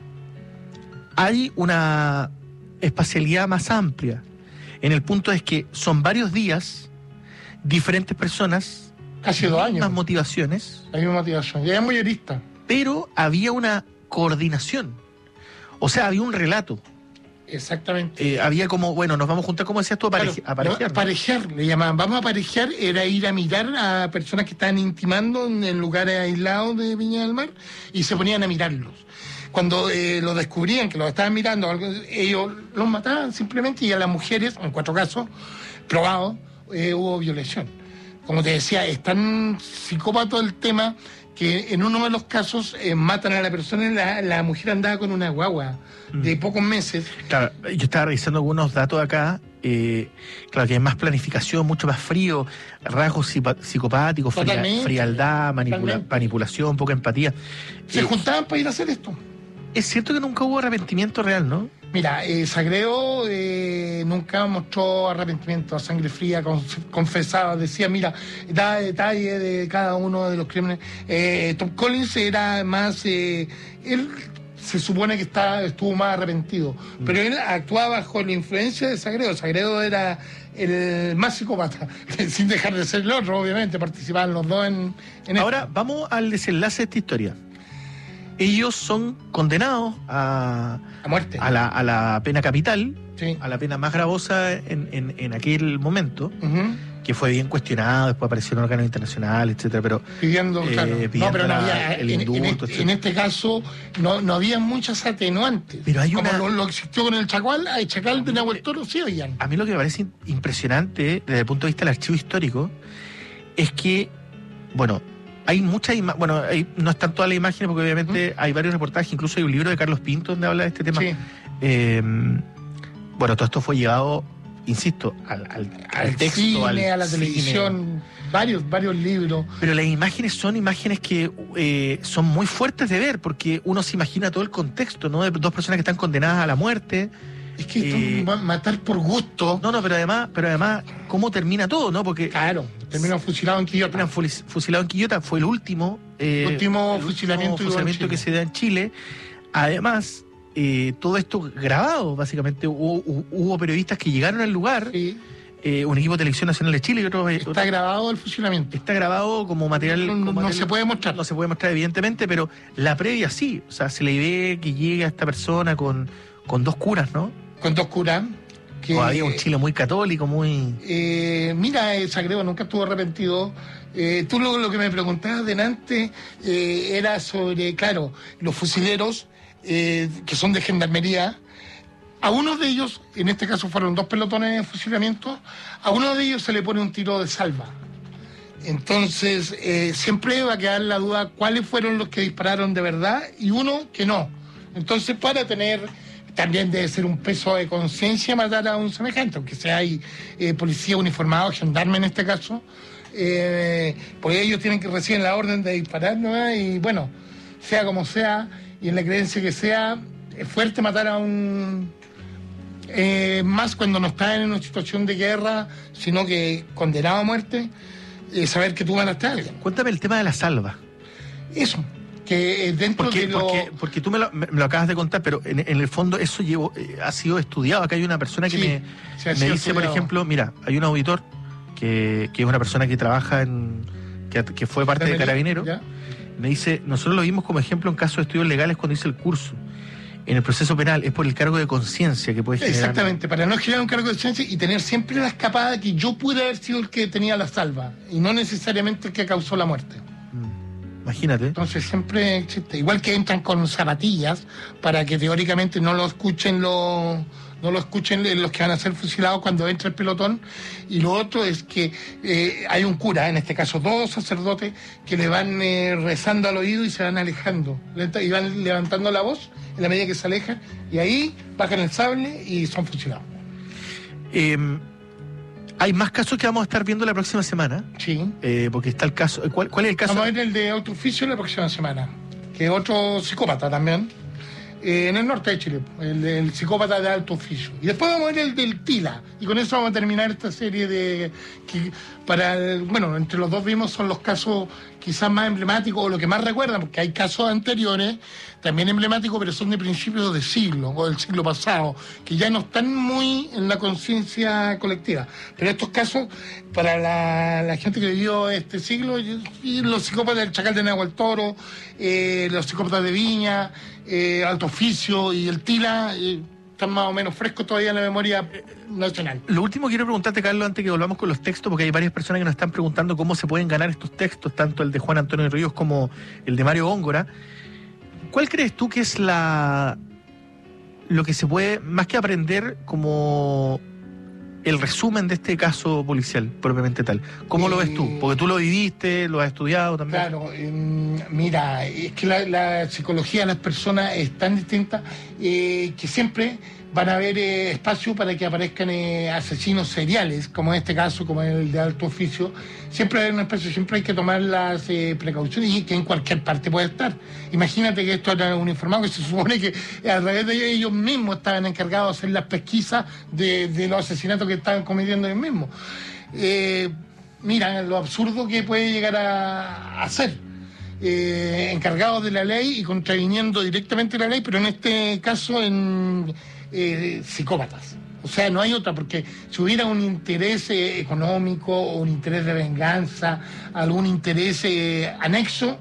hay una espacialidad más amplia. En el punto es que son varios días, diferentes personas, Casi dos años. mismas motivaciones, La misma motivación. Y es muy erista. pero había una coordinación. O sea, había un relato. Exactamente. Eh, había como, bueno, nos vamos a juntar, como decías tú, a, pareje- Claro, a parejear. Aparejar, le llamaban. Vamos a parejar, era ir a mirar a personas que estaban intimando en, en lugares aislados de Viña del Mar y se ponían a mirarlos. Cuando eh, los descubrían que los estaban mirando, algo, ellos los mataban simplemente y a las mujeres, en cuatro casos, probados, eh, hubo violación. Como te decía, es tan psicópata el tema que en uno de los casos eh, matan a la persona y la, la mujer andaba con una guagua de pocos meses. Claro, yo estaba revisando algunos datos acá. Eh, claro que hay más planificación, mucho más frío, rasgos psipa- psicopáticos, fria- Totalmente. frialdad, manipula- Totalmente. manipulación, poca empatía. Se Eh, juntaban para ir a hacer esto. es cierto que nunca hubo arrepentimiento real, ¿no? Mira, eh, Sagredo eh, nunca mostró arrepentimiento, a sangre fría, conf- confesaba, decía, mira, daba detalle de cada uno de los crímenes. Eh, Tom Collins era más, eh, él se supone que está, estuvo más arrepentido, pero él actuaba bajo la influencia de Sagredo. Sagredo era el más psicópata, sin dejar de ser el otro, obviamente, participaban los dos en, en Ahora, vamos al desenlace de esta historia. Ellos son condenados a, a muerte. a, la, a la pena capital, Sí. a la pena más gravosa en, en, en aquel momento, Ujú. que fue bien cuestionado, después aparecieron órganos internacionales, etcétera, pero Pidiendo, eh, claro. pidiendo No, pero no la- había, el en, indulto, en este, etcétera. en este caso no, no había muchas atenuantes. Pero hay Como una- lo, lo existió con el Chacal, el Chacal de Nahuel Toro sí habían. A mí lo que me parece impresionante desde el punto de vista del archivo histórico es que, bueno, hay muchas imágenes, bueno, hay- no están todas las imágenes porque obviamente hay varios reportajes, incluso hay un libro de Carlos Pinto donde habla de este tema. Sí. Eh, bueno, todo esto fue llevado, insisto, al, al, al Al texto, cine, al a la cine. televisión, varios, varios libros. Pero las imágenes son imágenes que eh, son muy fuertes de ver, porque uno se imagina todo el contexto, ¿no? De dos personas que están condenadas a la muerte. Es que esto Eh, va- matar por gusto. No, no, pero además, pero además, ¿cómo termina todo, no? Porque Claro, terminan fusilados en Quillota. terminan fulis- fusilados en Quillota, fue el último, eh, El último el fusilamiento que hubo en fusilamiento Chile. que se da en Chile. Además, eh, todo esto grabado, básicamente, hubo, hu- hubo periodistas que llegaron al lugar, Sí. eh, un equipo de Televisión Nacional de Chile y otros. Está grabado el fusilamiento. Está grabado como material. No, como no material- se puede mostrar. No se puede mostrar, evidentemente, pero la previa sí. O sea, se le ve que llega esta persona con, con dos curas, ¿no? Con dos curas. Que, Todavía un Chile muy católico, muy. Eh, mira, eh, Sagredo nunca estuvo arrepentido. Eh, tú lo, lo que me preguntabas delante eh, era sobre, claro, los fusileros eh, que son de gendarmería. A uno de ellos, en este caso fueron dos pelotones de fusilamiento, a uno de ellos se le pone un tiro de salva. Entonces, eh, siempre va a quedar la duda cuáles fueron los que dispararon de verdad y uno que no. Entonces, para tener también debe ser un peso de conciencia matar a un semejante, aunque sea hay eh, policía uniformado, gendarme en este caso, eh, pues ellos tienen que recibir la orden de disparar, ¿no? Y bueno, sea como sea, y en la creencia que sea, es fuerte matar a un... Eh, más cuando no están en una situación de guerra, sino que condenado a muerte, eh, saber que tú mataste a alguien. Cuéntame el tema de la salva. Eso, que dentro porque, de lo... Porque, porque tú me lo, me lo acabas de contar, pero en, en el fondo eso llevo, eh, ha sido estudiado. Acá hay una persona que Sí, me, se ha me sido dice, por estudiado. ejemplo, mira, hay un auditor que, que es una persona que trabaja en... que, que fue parte de Carabineros. ¿Ya? Me dice, nosotros lo vimos como ejemplo en casos de estudios legales cuando hice el curso. En el proceso penal es por el cargo de conciencia que puede generar. Exactamente, para no generar un cargo de conciencia y tener siempre la escapada que yo pude haber sido el que tenía la salva y no necesariamente el que causó la muerte. Imagínate. Entonces siempre existe, igual que entran con zapatillas para que teóricamente no lo escuchen los no lo escuchen los que van a ser fusilados cuando entra el pelotón. Y lo otro es que eh, hay un cura, en este caso dos sacerdotes, que le van eh, rezando al oído y se van alejando y van levantando la voz en la medida que se alejan, y ahí bajan el sable y son fusilados. Eh, hay más casos que vamos a estar viendo la próxima semana. Sí. Eh, porque está el caso. ¿Cuál, cuál es el caso? Vamos a ver el de auto oficio la próxima semana, que es otro psicópata también, eh, en el norte de Chile, el, el psicópata de alto oficio. Y después vamos a ver el del Tila, y con eso vamos a terminar esta serie de... que para el, bueno, entre los dos vimos son los casos quizás más emblemáticos, o lo que más recuerdan, porque hay casos anteriores también emblemáticos, pero son de principios de siglo, o del siglo pasado, que ya no están muy en la conciencia colectiva. Pero estos casos, para la, la gente que vivió este siglo, y, y los psicópatas del Chacal de Nahuel Toro, eh, los psicópatas de Viña, eh, Alto Oficio y el Tila, eh, están más o menos frescos todavía en la memoria nacional. Lo último quiero preguntarte, Carlos, antes que volvamos con los textos, porque hay varias personas que nos están preguntando cómo se pueden ganar estos textos, tanto el de Juan Antonio Ríos como el de Mario Góngora. ¿Cuál crees tú que es la lo que se puede, más que aprender, como el resumen de este caso policial, propiamente tal? ¿Cómo eh, lo ves tú? Porque tú lo viviste, lo has estudiado también. Claro, eh, mira, es que la, la psicología de las personas es tan distinta eh, que siempre van a haber eh, espacio para que aparezcan eh, asesinos seriales, como en este caso, como el de alto oficio. Siempre hay un espacio, siempre hay que tomar las eh, precauciones, y que en cualquier parte puede estar. Imagínate que esto era un informado que se supone que a través de ellos, ellos mismos estaban encargados de hacer las pesquisas de, de los asesinatos que estaban cometiendo ellos mismos. Eh, mira, lo absurdo que puede llegar a, a ser. Eh, encargados de la ley y contraviniendo directamente la ley, pero en este caso en eh, psicópatas. O sea, no hay otra, porque si hubiera un interés eh, económico o un interés de venganza, algún interés eh, anexo,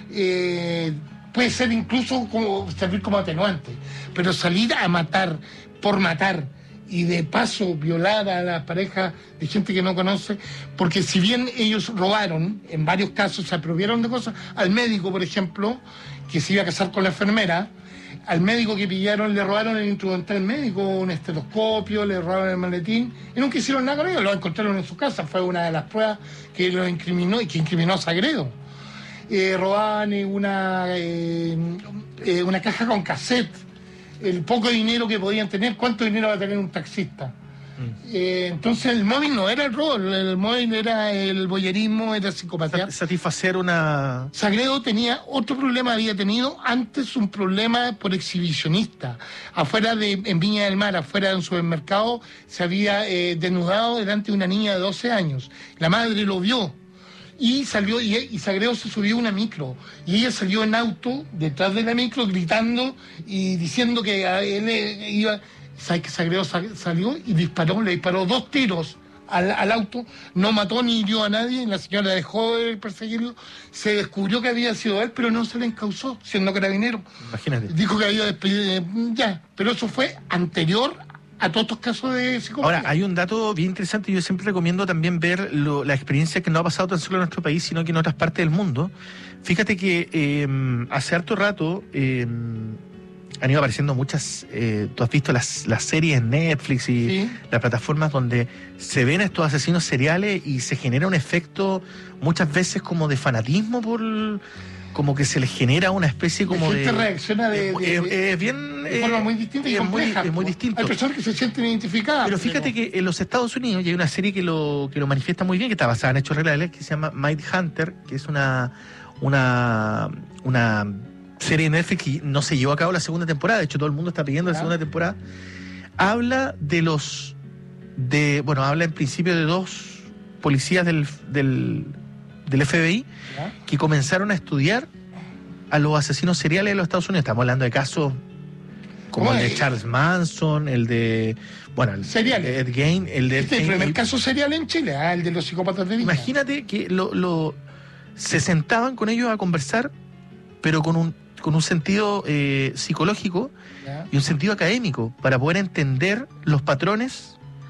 eh, puede ser incluso como servir como atenuante. Pero salir a matar por matar y de paso violar a la pareja de gente que no conoce, porque si bien ellos robaron, en varios casos se apropiaron de cosas, al médico, por ejemplo, que se iba a casar con la enfermera, al médico que pillaron le robaron el instrumental médico, un estetoscopio, le robaron el maletín, y nunca hicieron nada con ellos, lo encontraron en su casa, fue una de las pruebas que lo incriminó y que incriminó a Sagredo. Eh, robaban eh, una, eh, eh, una caja con cassette, el poco dinero que podían tener, cuánto dinero va a tener un taxista. Mm. Eh, entonces el móvil no era el robo, el móvil era el boyerismo, era psicopatía. Satisfacer una... Sagredo tenía otro problema, había tenido antes un problema por exhibicionista. Afuera de, en Viña del Mar, afuera de un supermercado, se había eh, desnudado delante de una niña de doce años. La madre lo vio. Y salió, y, y Sagredo se subió a una micro, y ella salió en auto detrás de la micro gritando y diciendo que a él eh, iba. ¿Sabes que Sagredo salió y disparó? Le disparó dos tiros al, al auto, no mató ni hirió a nadie, y la señora dejó de perseguirlo. Se descubrió que había sido él, pero no se le encausó, siendo carabinero. Imagínate. Dijo que había despedido, eh, ya, pero eso fue anterior a todos estos casos de psicopatía. Ahora, hay un dato bien interesante. Yo siempre recomiendo también ver lo, la experiencia que no ha pasado tan solo en nuestro país, sino que en otras partes del mundo. Fíjate que eh, hace harto rato eh, han ido apareciendo muchas, eh, tú has visto las, las series en Netflix y sí, las plataformas donde se ven a estos asesinos seriales y se genera un efecto muchas veces como de fanatismo por... como que se les genera una especie como la gente de... reacciona de, de, Es de, eh, bien... de forma muy distinta y es compleja. Muy, es muy distinto. Hay personas que se sienten identificadas. Pero fíjate que en los Estados Unidos, y hay una serie que lo, que lo manifiesta muy bien, que está basada en hechos reales, que se llama Mindhunter, que es una, una, una serie de Netflix que no se llevó a cabo la segunda temporada, de hecho todo el mundo está pidiendo la segunda temporada. Habla de los... de bueno, habla en principio de dos policías del... del del F B I, ¿ya? Que comenzaron a estudiar a los asesinos seriales de los Estados Unidos. Estamos hablando de casos como el de Charles Manson, el de, bueno, el seriales. de Ed Gein, el de... Este es el primer caso serial en Chile, ¿eh? El de los psicópatas de Viña. Imagínate que lo, lo, se sentaban con ellos a conversar, pero con un, con un sentido eh, psicológico, ¿ya? Y un sentido académico, para poder entender los patrones.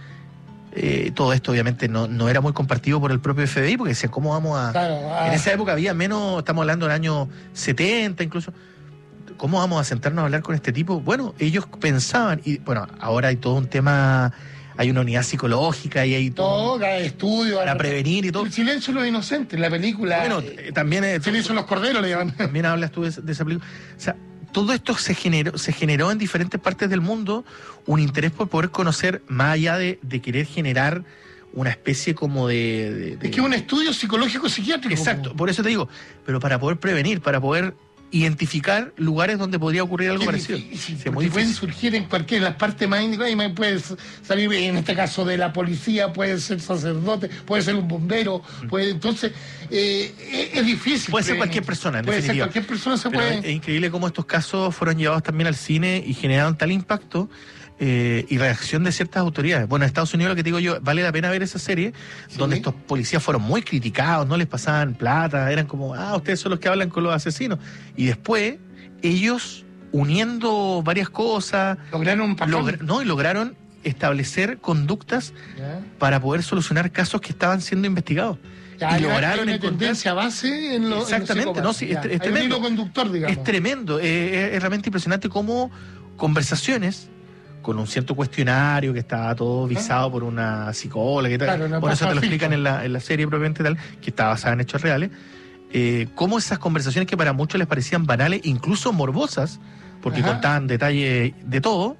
Eh, todo esto obviamente no, no era muy compartido por el propio F B I, porque decían, ¿cómo vamos a...? Claro, ah. En esa época había menos, estamos hablando del año setenta incluso, ¿cómo vamos a sentarnos a hablar con este tipo? Bueno, ellos pensaban, y bueno, ahora hay todo un tema, hay una unidad psicológica y hay todo... Todo, estudio... Para prevenir y todo. El silencio de los inocentes, la película... Bueno, eh, también... Eh, el silencio de los corderos le llaman. También hablas tú de, de esa película. O sea, todo esto se generó, se generó en diferentes partes del mundo un interés por poder conocer, más allá de, de querer generar una especie como de, de, de... Es que es un estudio psicológico psiquiátrico. Exacto, por eso te digo, pero para poder prevenir, para poder identificar lugares donde podría ocurrir algo parecido. Sí, sí, muy pueden surgir en cualquier, las partes más indicadas, puede salir, en este caso de la policía, puede ser sacerdote, puede ser un bombero, mm. puede, entonces eh, es, es difícil. Puede ser cualquier persona, en puede definitiva. ser cualquier persona se Pero puede. Es, es increíble cómo estos casos fueron llevados también al cine y generaron tal impacto eh, y reacción de ciertas autoridades. Bueno, en Estados Unidos, lo que te digo yo, vale la pena ver esa serie, ¿sí? Donde estos policías fueron muy criticados, no les pasaban plata, eran como, ah, ustedes son los que hablan con los asesinos. Y después ellos, uniendo varias cosas, lograron un logra, no, y lograron establecer conductas, ¿ya?, para poder solucionar casos que estaban siendo investigados. Ya, y lograron una encontrar... tendencia base en lo, exactamente, en no, sí, es, es tremendo. Conductor, digamos. Es tremendo, eh, es, es realmente impresionante cómo conversaciones con un cierto cuestionario que está todo visado, ¿ah?, por una psicóloga y tal. Claro, no, por eso te lo explican en la, en la serie propiamente tal, que está basada en hechos reales. Eh, cómo esas conversaciones que para muchos les parecían banales, incluso morbosas, porque ajá, contaban detalles de todo,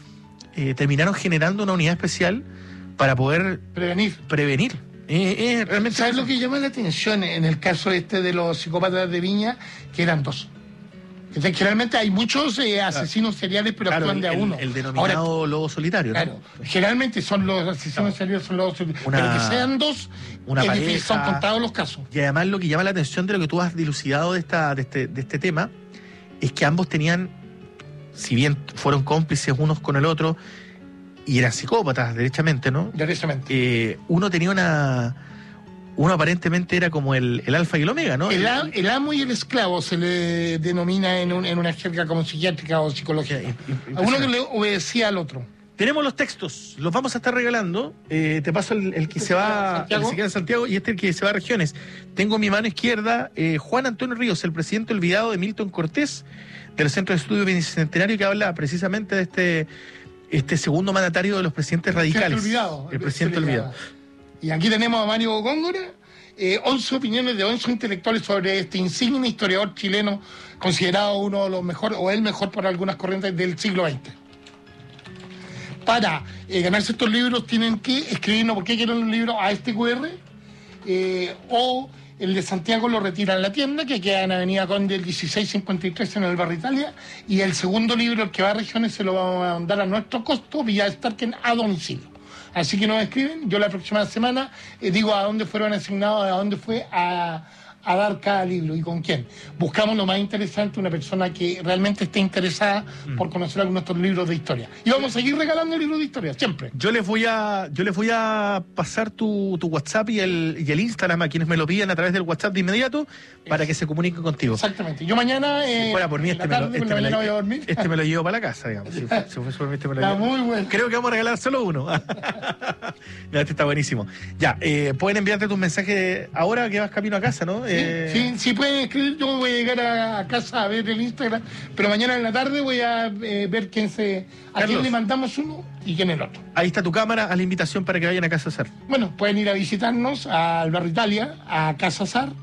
eh, terminaron generando una unidad especial para poder prevenir. prevenir. Eh, eh, realmente ¿Sabes lo que llama la atención en el caso este de los psicópatas de Viña? Que eran dos. Generalmente hay muchos eh, asesinos seriales, pero claro, actúan de a el, uno. El denominado Ahora, lobo solitario, ¿no? Claro, generalmente son los asesinos claro, seriales, son lobos solitarios. Una, pero que sean dos, una es pareja, difícil, son contados los casos. Y además lo que llama la atención de lo que tú has dilucidado de, esta, de, este, de este tema, es que ambos tenían, si bien fueron cómplices unos con el otro, y eran psicópatas, derechamente, ¿no? Derechamente. Eh, uno tenía una... Uno aparentemente era como el, el alfa y el omega, ¿no? El, el, el amo y el esclavo se le denomina en, un, en una jerga como psiquiátrica o psicológica. A uno que le obedecía al otro. Tenemos los textos, los vamos a estar regalando. Eh, te paso el, el que se va, el que se queda en Santiago y este el que se va a regiones. Tengo en mi mano izquierda eh, Juan Antonio Ríos, el presidente olvidado de Milton Cortés, del Centro de Estudio Bicentenario, que habla precisamente de este, este segundo mandatario de los presidentes radicales. Olvidado, el presidente olvidado. Y aquí tenemos a Mario Góngora, eh, once opiniones de once intelectuales sobre este insigne historiador chileno, considerado uno de los mejores, o el mejor por algunas corrientes del siglo veinte. Para eh, ganarse estos libros tienen que escribirnos por qué quieren los libros a este cu erre, eh, o el de Santiago lo retiran en la tienda, que queda en Avenida Conde el dieciséis cincuenta y tres en el Barrio Italia, y el segundo libro, el que va a regiones, se lo vamos a dar a nuestro costo vía Starken a domicilio. Así que nos escriben, yo la próxima semana eh, digo a dónde fueron asignados, a dónde fue a, a dar cada libro y con quién. Buscamos lo más interesante, una persona que realmente esté interesada mm. por conocer algunos de estos libros de historia. Y vamos a seguir regalando libros de historia, siempre. Yo les voy a, yo les voy a pasar tu, tu WhatsApp y el, y el Instagram a quienes me lo piden a través del WhatsApp de inmediato para es. que se comuniquen contigo. Exactamente. Yo mañana, eh, si fuera por mí, este, tarde, me lo, este, me lo, voy a dormir. este me lo llevo para la casa, digamos. Si, si fuese por mí, este me lo está llevo. Muy bueno. Creo que vamos a regalar solo uno. No, este está buenísimo. Ya, eh, pueden enviarte tus mensajes ahora que vas camino a casa, ¿no? Sí, eh... sí, sí, pueden escribir. Yo voy a llegar a, a casa a ver el Instagram, pero mañana en la tarde voy a eh, ver quién se... a Carlos, quién le mandamos uno y quién el otro. Ahí está tu cámara, a la invitación para que vayan a Casa Sar. Bueno, pueden ir a visitarnos al Barrio Italia, a Casa Sar,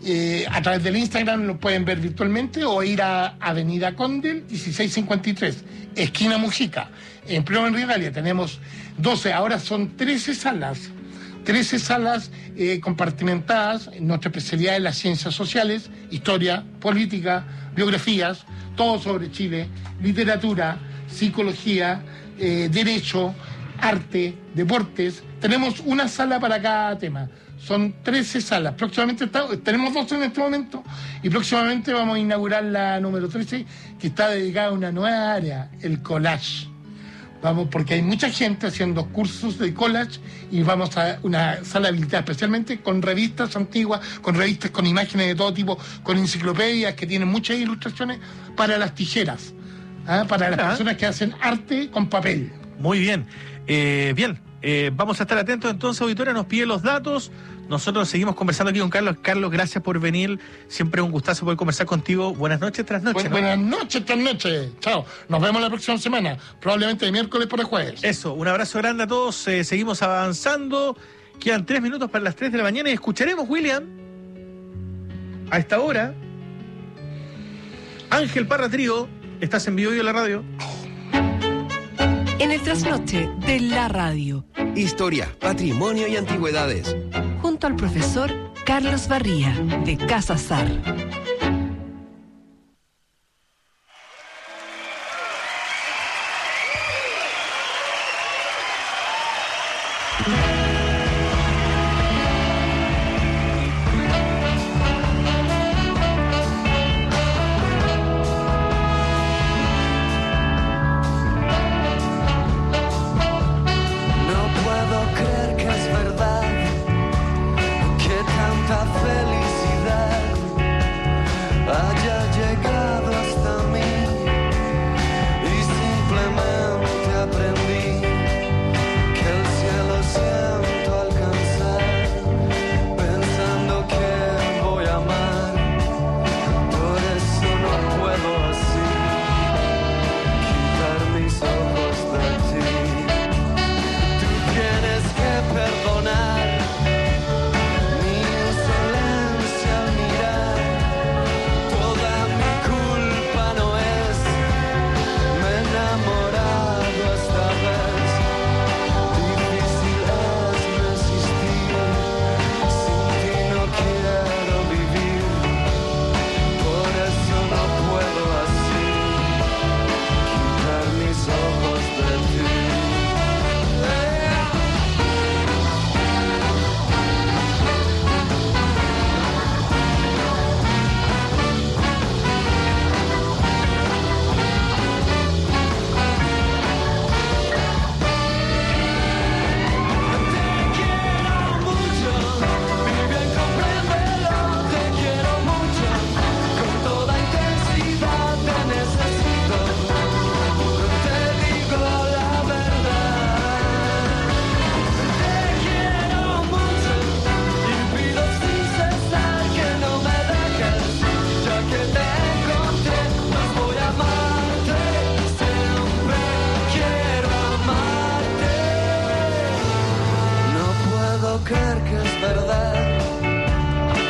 Eh, a través del Instagram lo pueden ver virtualmente o ir a Avenida Condel dieciséis cincuenta y tres, esquina Mujica. En Pleno en Italia tenemos doce, ahora son trece salas, trece salas eh, compartimentadas. Nuestra especialidad es las ciencias sociales, historia, política, biografías, todo sobre Chile, literatura, psicología, eh, derecho, arte, deportes. Tenemos una sala para cada tema. Son trece salas. Próximamente está, tenemos doce en este momento y próximamente vamos a inaugurar la número trece, que está dedicada a una nueva área, el collage. Vamos, porque hay mucha gente haciendo cursos de collage y vamos a una sala habilitada especialmente con revistas antiguas, con revistas con imágenes de todo tipo, con enciclopedias que tienen muchas ilustraciones para las tijeras, ¿ah? Para las personas que hacen arte con papel. Muy bien. Eh, bien, eh, vamos a estar atentos entonces, auditoria, nos pide los datos. Nosotros seguimos conversando aquí con Carlos. Carlos, gracias por venir. Siempre es un gustazo poder conversar contigo. Buenas noches tras noche. Bu- ¿no? Buenas noches tras noche. Chao. Nos vemos la próxima semana. Probablemente de miércoles por el jueves. Eso, un abrazo grande a todos. Eh, seguimos avanzando. Quedan tres minutos para las tres de la mañana y escucharemos, William, a esta hora, Ángel Parra Trío. Estás en Vivo Vivo la radio. En el trasnoche de la radio. Historia, patrimonio y antigüedades. Junto al profesor Carlos Barría, de Casa Sar. Felicidad